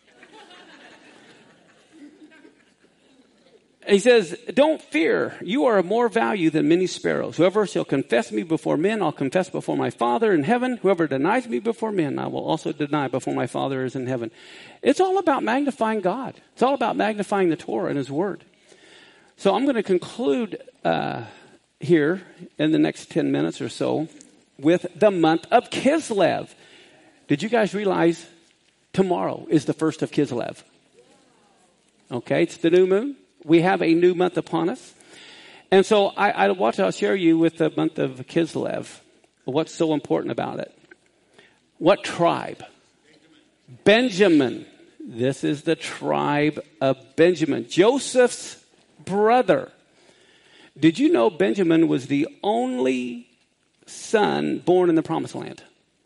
He says, don't fear. You are of more value than many sparrows. Whoever shall confess me before men, I'll confess before my Father in heaven. Whoever denies me before men, I will also deny before my Father is in heaven. It's all about magnifying God. It's all about magnifying the Torah and his word. So I'm going to conclude here in the next 10 minutes or so with the month of Kislev. Did you guys realize tomorrow is the first of Kislev? Okay, it's the new moon. We have a new month upon us. And so I'll share you with the month of Kislev. What's so important about it? What tribe? Benjamin. This is the tribe of Benjamin. Joseph's brother. Did you know Benjamin was the only son born in the Promised Land?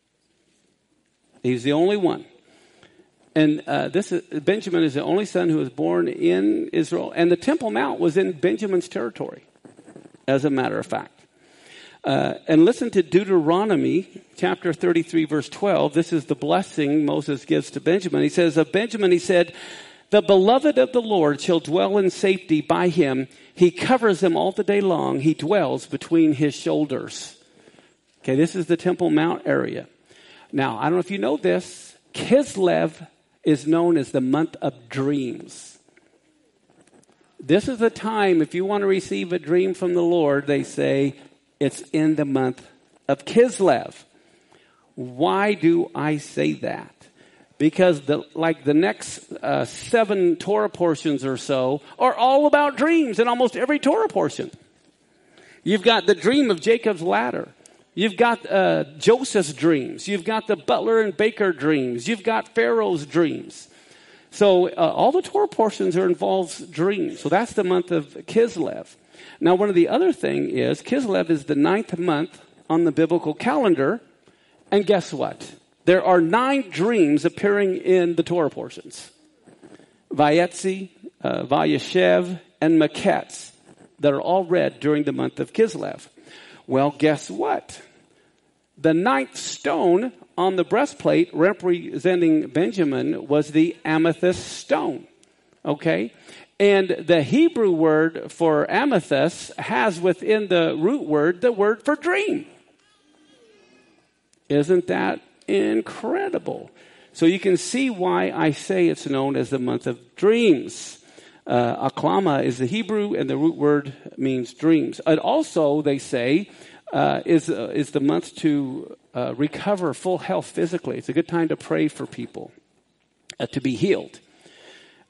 He's the only one. And Benjamin is the only son who was born in Israel. And the Temple Mount was in Benjamin's territory, as a matter of fact. And listen to Deuteronomy chapter 33, verse 12. This is the blessing Moses gives to Benjamin. He says, of Benjamin, he said, the beloved of the Lord shall dwell in safety by him. He covers him all the day long. He dwells between his shoulders. Okay, this is the Temple Mount area. Now, I don't know if you know this. Kislev is known as the month of dreams. This is the time, if you want to receive a dream from the Lord, they say it's in the month of Kislev. Why do I say that? Because the next 7 Torah portions or so are all about dreams in almost every Torah portion. You've got the dream of Jacob's ladder. You've got Joseph's dreams. You've got the butler and baker dreams. You've got Pharaoh's dreams. So all the Torah portions involves dreams. So that's the month of Kislev. Now, one of the other thing is Kislev is the 9th month on the biblical calendar. And guess what? There are 9 dreams appearing in the Torah portions. Vayetzi, Vayeshev, and Maketz that are all read during the month of Kislev. Well, guess what? The 9th stone on the breastplate representing Benjamin was the amethyst stone. Okay? And the Hebrew word for amethyst has within the root word the word for dream. Isn't that incredible? So you can see why I say it's known as the month of dreams. Aklama is the Hebrew, and the root word means dreams. And also, they say, is the month to recover full health physically. It's a good time to pray for people to be healed.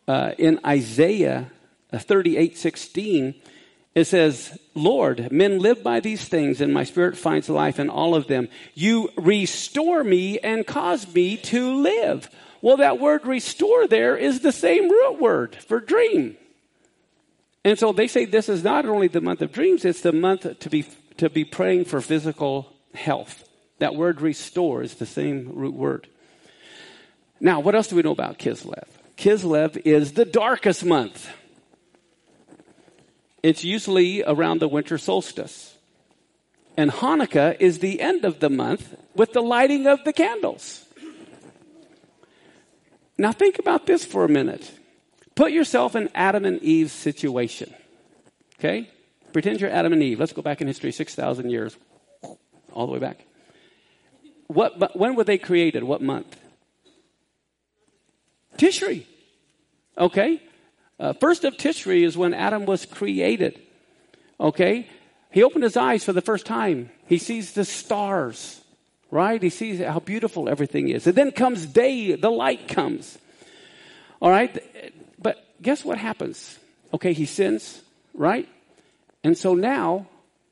in Isaiah 38:16, it says, Lord, men live by these things, and my spirit finds life in all of them. You restore me and cause me to live. Well, that word restore there is the same root word for dream. And so they say this is not only the month of dreams, it's the month to be praying for physical health. That word restore is the same root word. Now, what else do we know about Kislev? Kislev is the darkest month. It's usually around the winter solstice. And Hanukkah is the end of the month with the lighting of the candles. Now think about this for a minute. Put yourself in Adam and Eve's situation. Okay? Pretend you're Adam and Eve. Let's go back in history 6,000 years. All the way back. When were they created? What month? Tishri. Okay? First of Tishri is when Adam was created. Okay? He opened his eyes for the first time. He sees the stars. Right? He sees how beautiful everything is. And then comes day. The light comes. All right? But guess what happens? Okay, he sins. Right? And so now,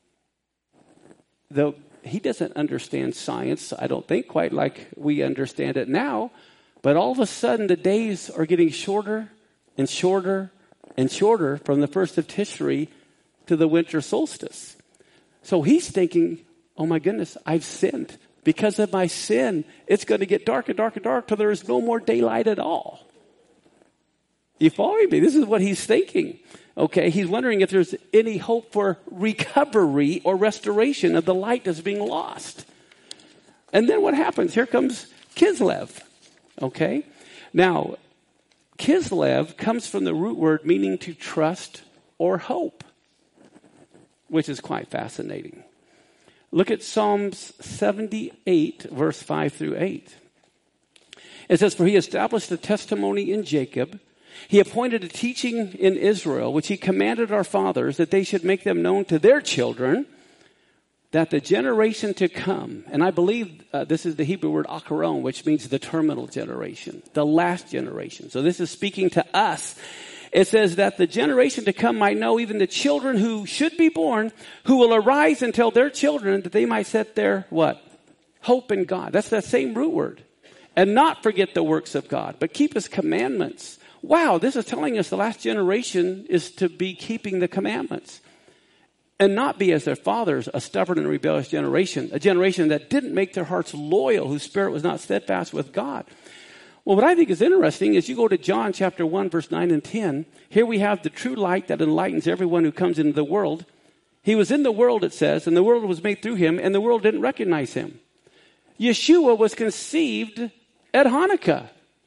he doesn't understand science, I don't think, quite like we understand it now. But all of a sudden, the days are getting shorter and shorter and shorter from the first of Tishri to the winter solstice. So he's thinking, oh my goodness, I've sinned. Because of my sin, it's going to get dark and dark and dark till there is no more daylight at all. You following me? This is what he's thinking. Okay, he's wondering if there's any hope for recovery or restoration of the light that's being lost. And then what happens? Here comes Kislev. Okay, now Kislev comes from the root word meaning to trust or hope, which is quite fascinating. Look at Psalms 78, verse 5 through 8. It says, for he established a testimony in Jacob. He appointed a teaching in Israel, which he commanded our fathers that they should make them known to their children, that the generation to come, and I believe this is the Hebrew word akaron, which means the terminal generation, the last generation. So this is speaking to us. It says that the generation to come might know, even the children who should be born, who will arise and tell their children that they might set their, what? Hope in God. That's that same root word. And not forget the works of God, but keep his commandments. Wow, this is telling us the last generation is to be keeping the commandments. And not be as their fathers, a stubborn and rebellious generation, a generation that didn't make their hearts loyal, whose spirit was not steadfast with God. Well, what I think is interesting is you go to John chapter 1, verse 9 and 10. Here we have the true light that enlightens everyone who comes into the world. He was in the world, it says, and the world was made through him, and the world didn't recognize him. Yeshua was conceived at Hanukkah.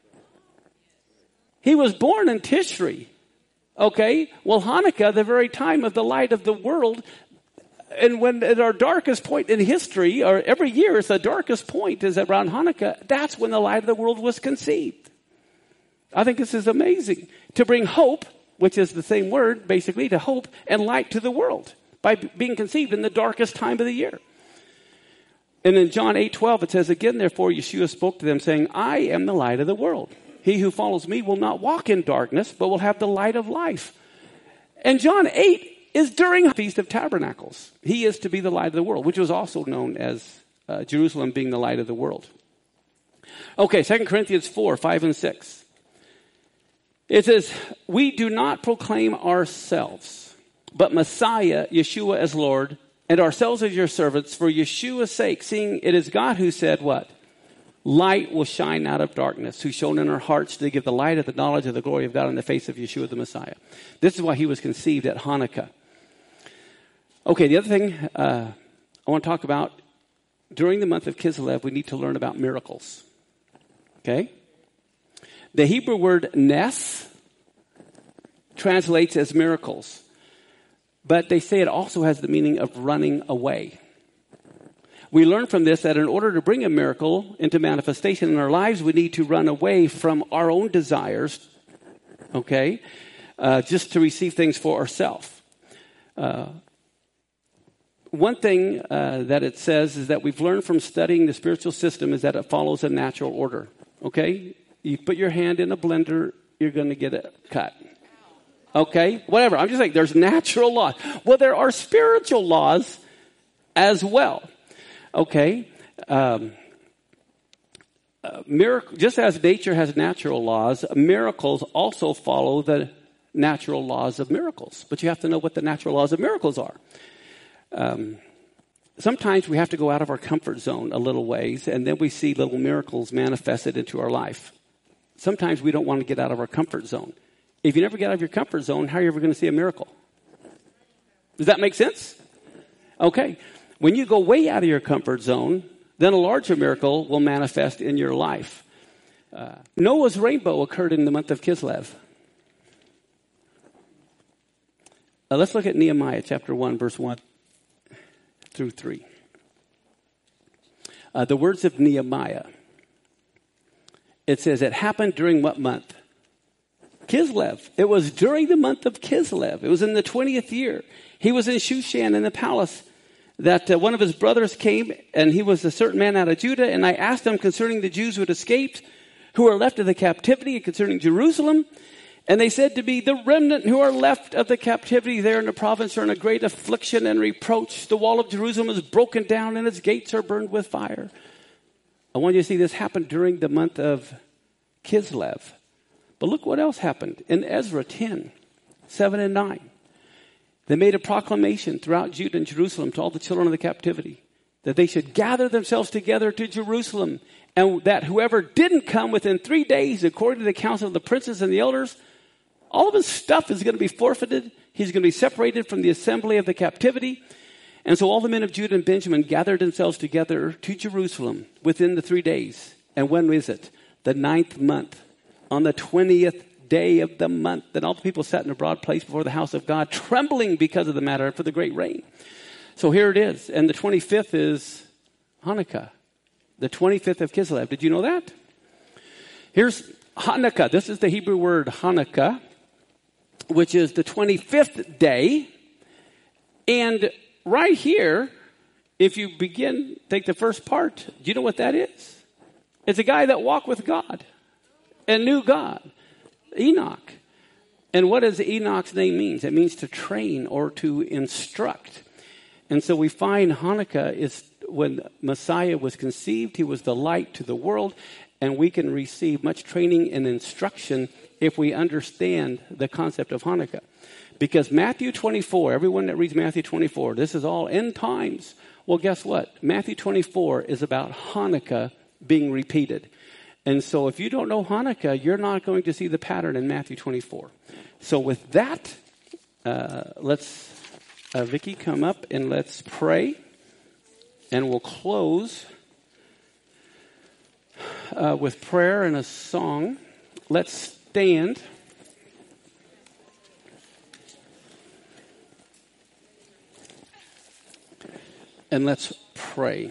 He was born in Tishri. Okay? Well, Hanukkah, the very time of the light of the world, and when at our darkest point in history, or every year it's the darkest point is around Hanukkah, that's when the light of the world was conceived. I think this is amazing. To bring hope, which is the same word, basically, to hope and light to the world by being conceived in the darkest time of the year. And in John 8:12, it says, again, therefore, Yeshua spoke to them, saying, I am the light of the world. He who follows me will not walk in darkness, but will have the light of life. And John 8 is during the Feast of Tabernacles. He is to be the light of the world, which was also known as Jerusalem being the light of the world. Okay, 2 Corinthians 4, 5 and 6. It says, we do not proclaim ourselves, but Messiah, Yeshua as Lord, and ourselves as your servants for Yeshua's sake, seeing it is God who said what? Light will shine out of darkness, who shone in our hearts to give the light of the knowledge of the glory of God in the face of Yeshua the Messiah. This is why he was conceived at Hanukkah. Okay, the other thing I want to talk about, during the month of Kislev, we need to learn about miracles. Okay? The Hebrew word nes translates as miracles, but they say it also has the meaning of running away. We learn from this that in order to bring a miracle into manifestation in our lives, we need to run away from our own desires, okay, just to receive things for ourselves. One thing that it says is that we've learned from studying the spiritual system is that it follows a natural order, okay? You put your hand in a blender you're going to get it cut. Okay, whatever. I'm just saying there's natural laws. Well, there are spiritual laws as well. Okay, just as nature has natural laws, miracles also follow the natural laws of miracles. But you have to know what the natural laws of miracles are. Sometimes we have to go out of our comfort zone a little ways, and then we see little miracles manifested into our life. Sometimes we don't want to get out of our comfort zone. If you never get out of your comfort zone, how are you ever going to see a miracle? Does that make sense? Okay. When you go way out of your comfort zone, then a larger miracle will manifest in your life. Noah's rainbow occurred in the month of Kislev. Let's look at Nehemiah chapter 1, verse 1 through 3. The words of Nehemiah. It says, it happened during what month? Kislev. It was during the month of Kislev. It was in the 20th year. He was in Shushan in the palace that one of his brothers came, and he was a certain man out of Judah, and I asked him concerning the Jews who had escaped, who are left of the captivity, and concerning Jerusalem. And they said to me, the remnant who are left of the captivity there in the province are in a great affliction and reproach. The wall of Jerusalem is broken down and its gates are burned with fire. I want you to see this happened during the month of Kislev. But look what else happened. In Ezra 10, 7 and 9. They made a proclamation throughout Judah and Jerusalem to all the children of the captivity that they should gather themselves together to Jerusalem, and that whoever didn't come within 3 days, according to the counsel of the princes and the elders, all of his stuff is going to be forfeited. He's going to be separated from the assembly of the captivity. And so all the men of Judah and Benjamin gathered themselves together to Jerusalem within the 3 days. And when is it? The 9th month, on the 20th day of the month. Then all the people sat in a broad place before the house of God, trembling because of the matter, for the great rain. So here it is. And the 25th is Hanukkah. The 25th of Kislev. Did you know that? Here's Hanukkah. This is the Hebrew word Hanukkah, which is the 25th day. And right here, if you take the first part, do you know what that is? It's a guy that walked with God and knew God. Enoch. And what does Enoch's name mean? It means to train or to instruct. And so we find Hanukkah is when Messiah was conceived, he was the light to the world, and we can receive much training and instruction if we understand the concept of Hanukkah. Because Matthew 24, everyone that reads Matthew 24, this is all end times. Well, guess what? Matthew 24 is about Hanukkah being repeated. And so if you don't know Hanukkah, you're not going to see the pattern in Matthew 24. So with that, let's, Vicky, come up and let's pray. And we'll close with prayer and a song. Let's stand. And let's pray.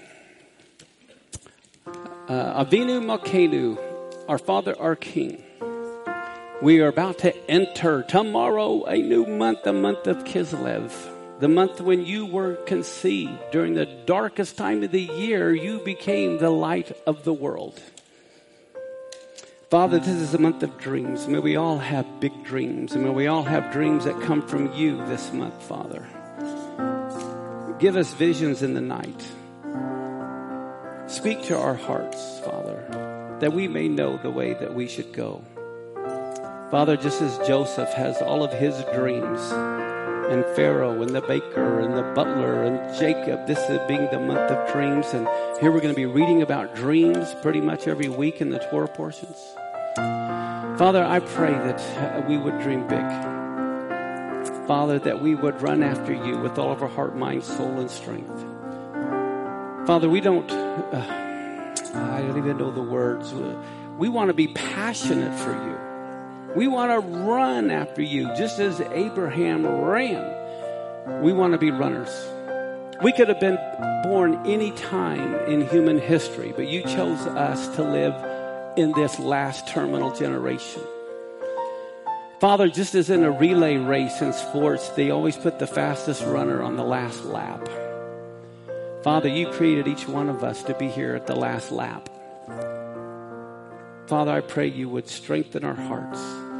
Avinu Malkeinu, our Father, our King. We are about to enter tomorrow a new month, the month of Kislev. The month when you were conceived. During the darkest time of the year, you became the light of the world. Father, this is a month of dreams. May we all have big dreams. And may we all have dreams that come from you this month, Father. Give us visions in the night. Speak to our hearts, Father, that we may know the way that we should go. Father, just as Joseph has all of his dreams, and Pharaoh and the baker and the butler and Jacob, this is being the month of dreams. And here we're going to be reading about dreams pretty much every week in the Torah portions. Father, I pray that we would dream big. Father, that we would run after you with all of our heart, mind, soul, and strength. Father, we don't, I don't even know the words. We want to be passionate for you. We want to run after you, just as Abraham ran. We want to be runners. We could have been born any time in human history, but you chose us to live in this last terminal generation. Father, just as in a relay race in sports, they always put the fastest runner on the last lap. Father, you created each one of us to be here at the last lap. Father, I pray you would strengthen our hearts.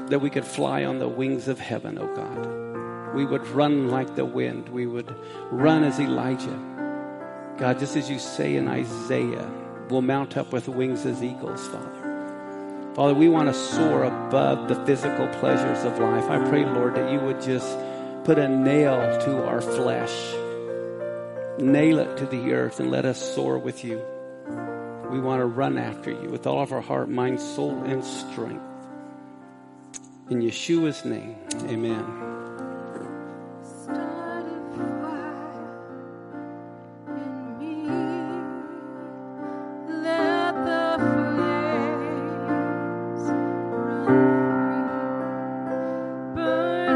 that we could fly on the wings of heaven, oh God. We would run like the wind. We would run as Elijah. God, just as you say in Isaiah, we'll mount up with wings as eagles, Father. Father, we want to soar above the physical pleasures of life. I pray, Lord, that you would just put a nail to our flesh. Nail it to the earth and let us soar with you. We want to run after you with all of our heart, mind, soul, and strength. In Yeshua's name, amen. Start a fire in me. Let the flames run free. Burn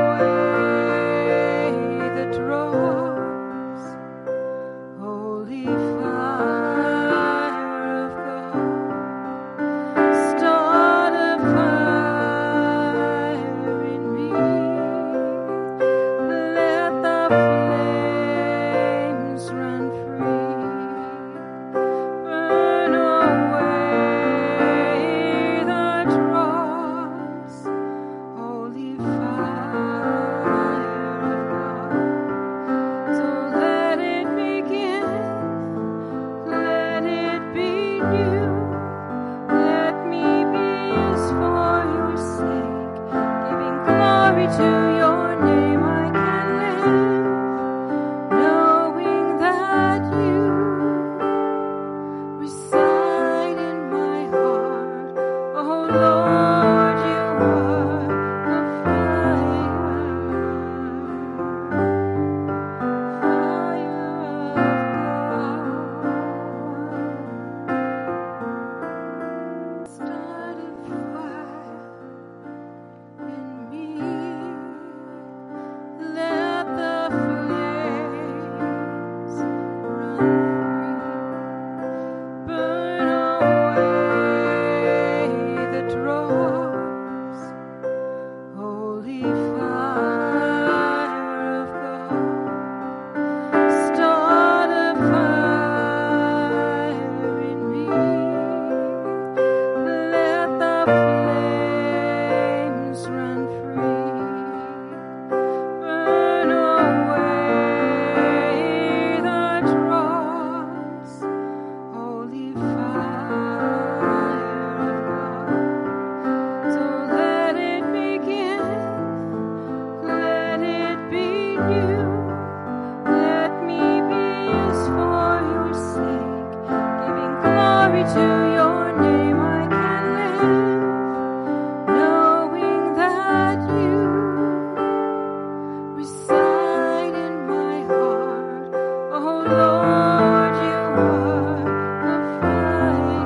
away the dross. Holy fire of God. Start a fire in me. Let the flames run free. Burn away the dross. Holy fire of God. So let it begin. Let it be new. Let me be used for your sake. Giving glory to your name, I can live, knowing that you reside in my heart. Oh Lord, you are a fire of God. Start a fire in me. Let the flames run free. Burn away the dross. Holy fire of God. Start a fire in me. Let the flames run free. Burn away the dross. Holy fire of God. So let it begin. Let it be new. Let me be used for your sake. Giving glory to your name, I can live, knowing that you reside in my heart. Oh Lord, you are a fire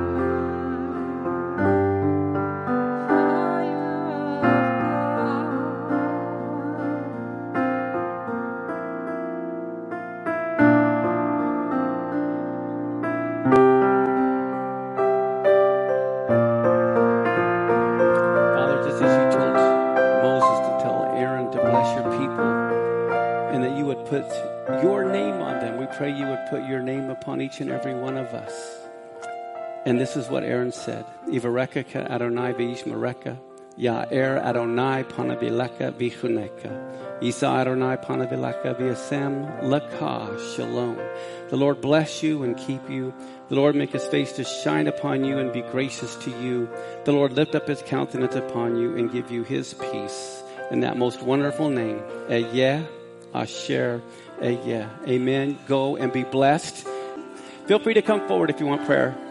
Father, just as you told Moses to tell Aaron to bless your people and that you would put your name on them, we pray you would put your name upon each and every one of us. And this is what Aaron said. Ivareka ka Adonai v'yishmereka, Ya'er Adonai panavileka v'chuneka, Isa Adonai panavileka v'yasem laka shalom. The Lord bless you and keep you. The Lord make his face to shine upon you and be gracious to you. The Lord lift up his countenance upon you and give you his peace. In that most wonderful name, Eyeh Asher Eyeh. Amen. Go and be blessed. Feel free to come forward if you want prayer.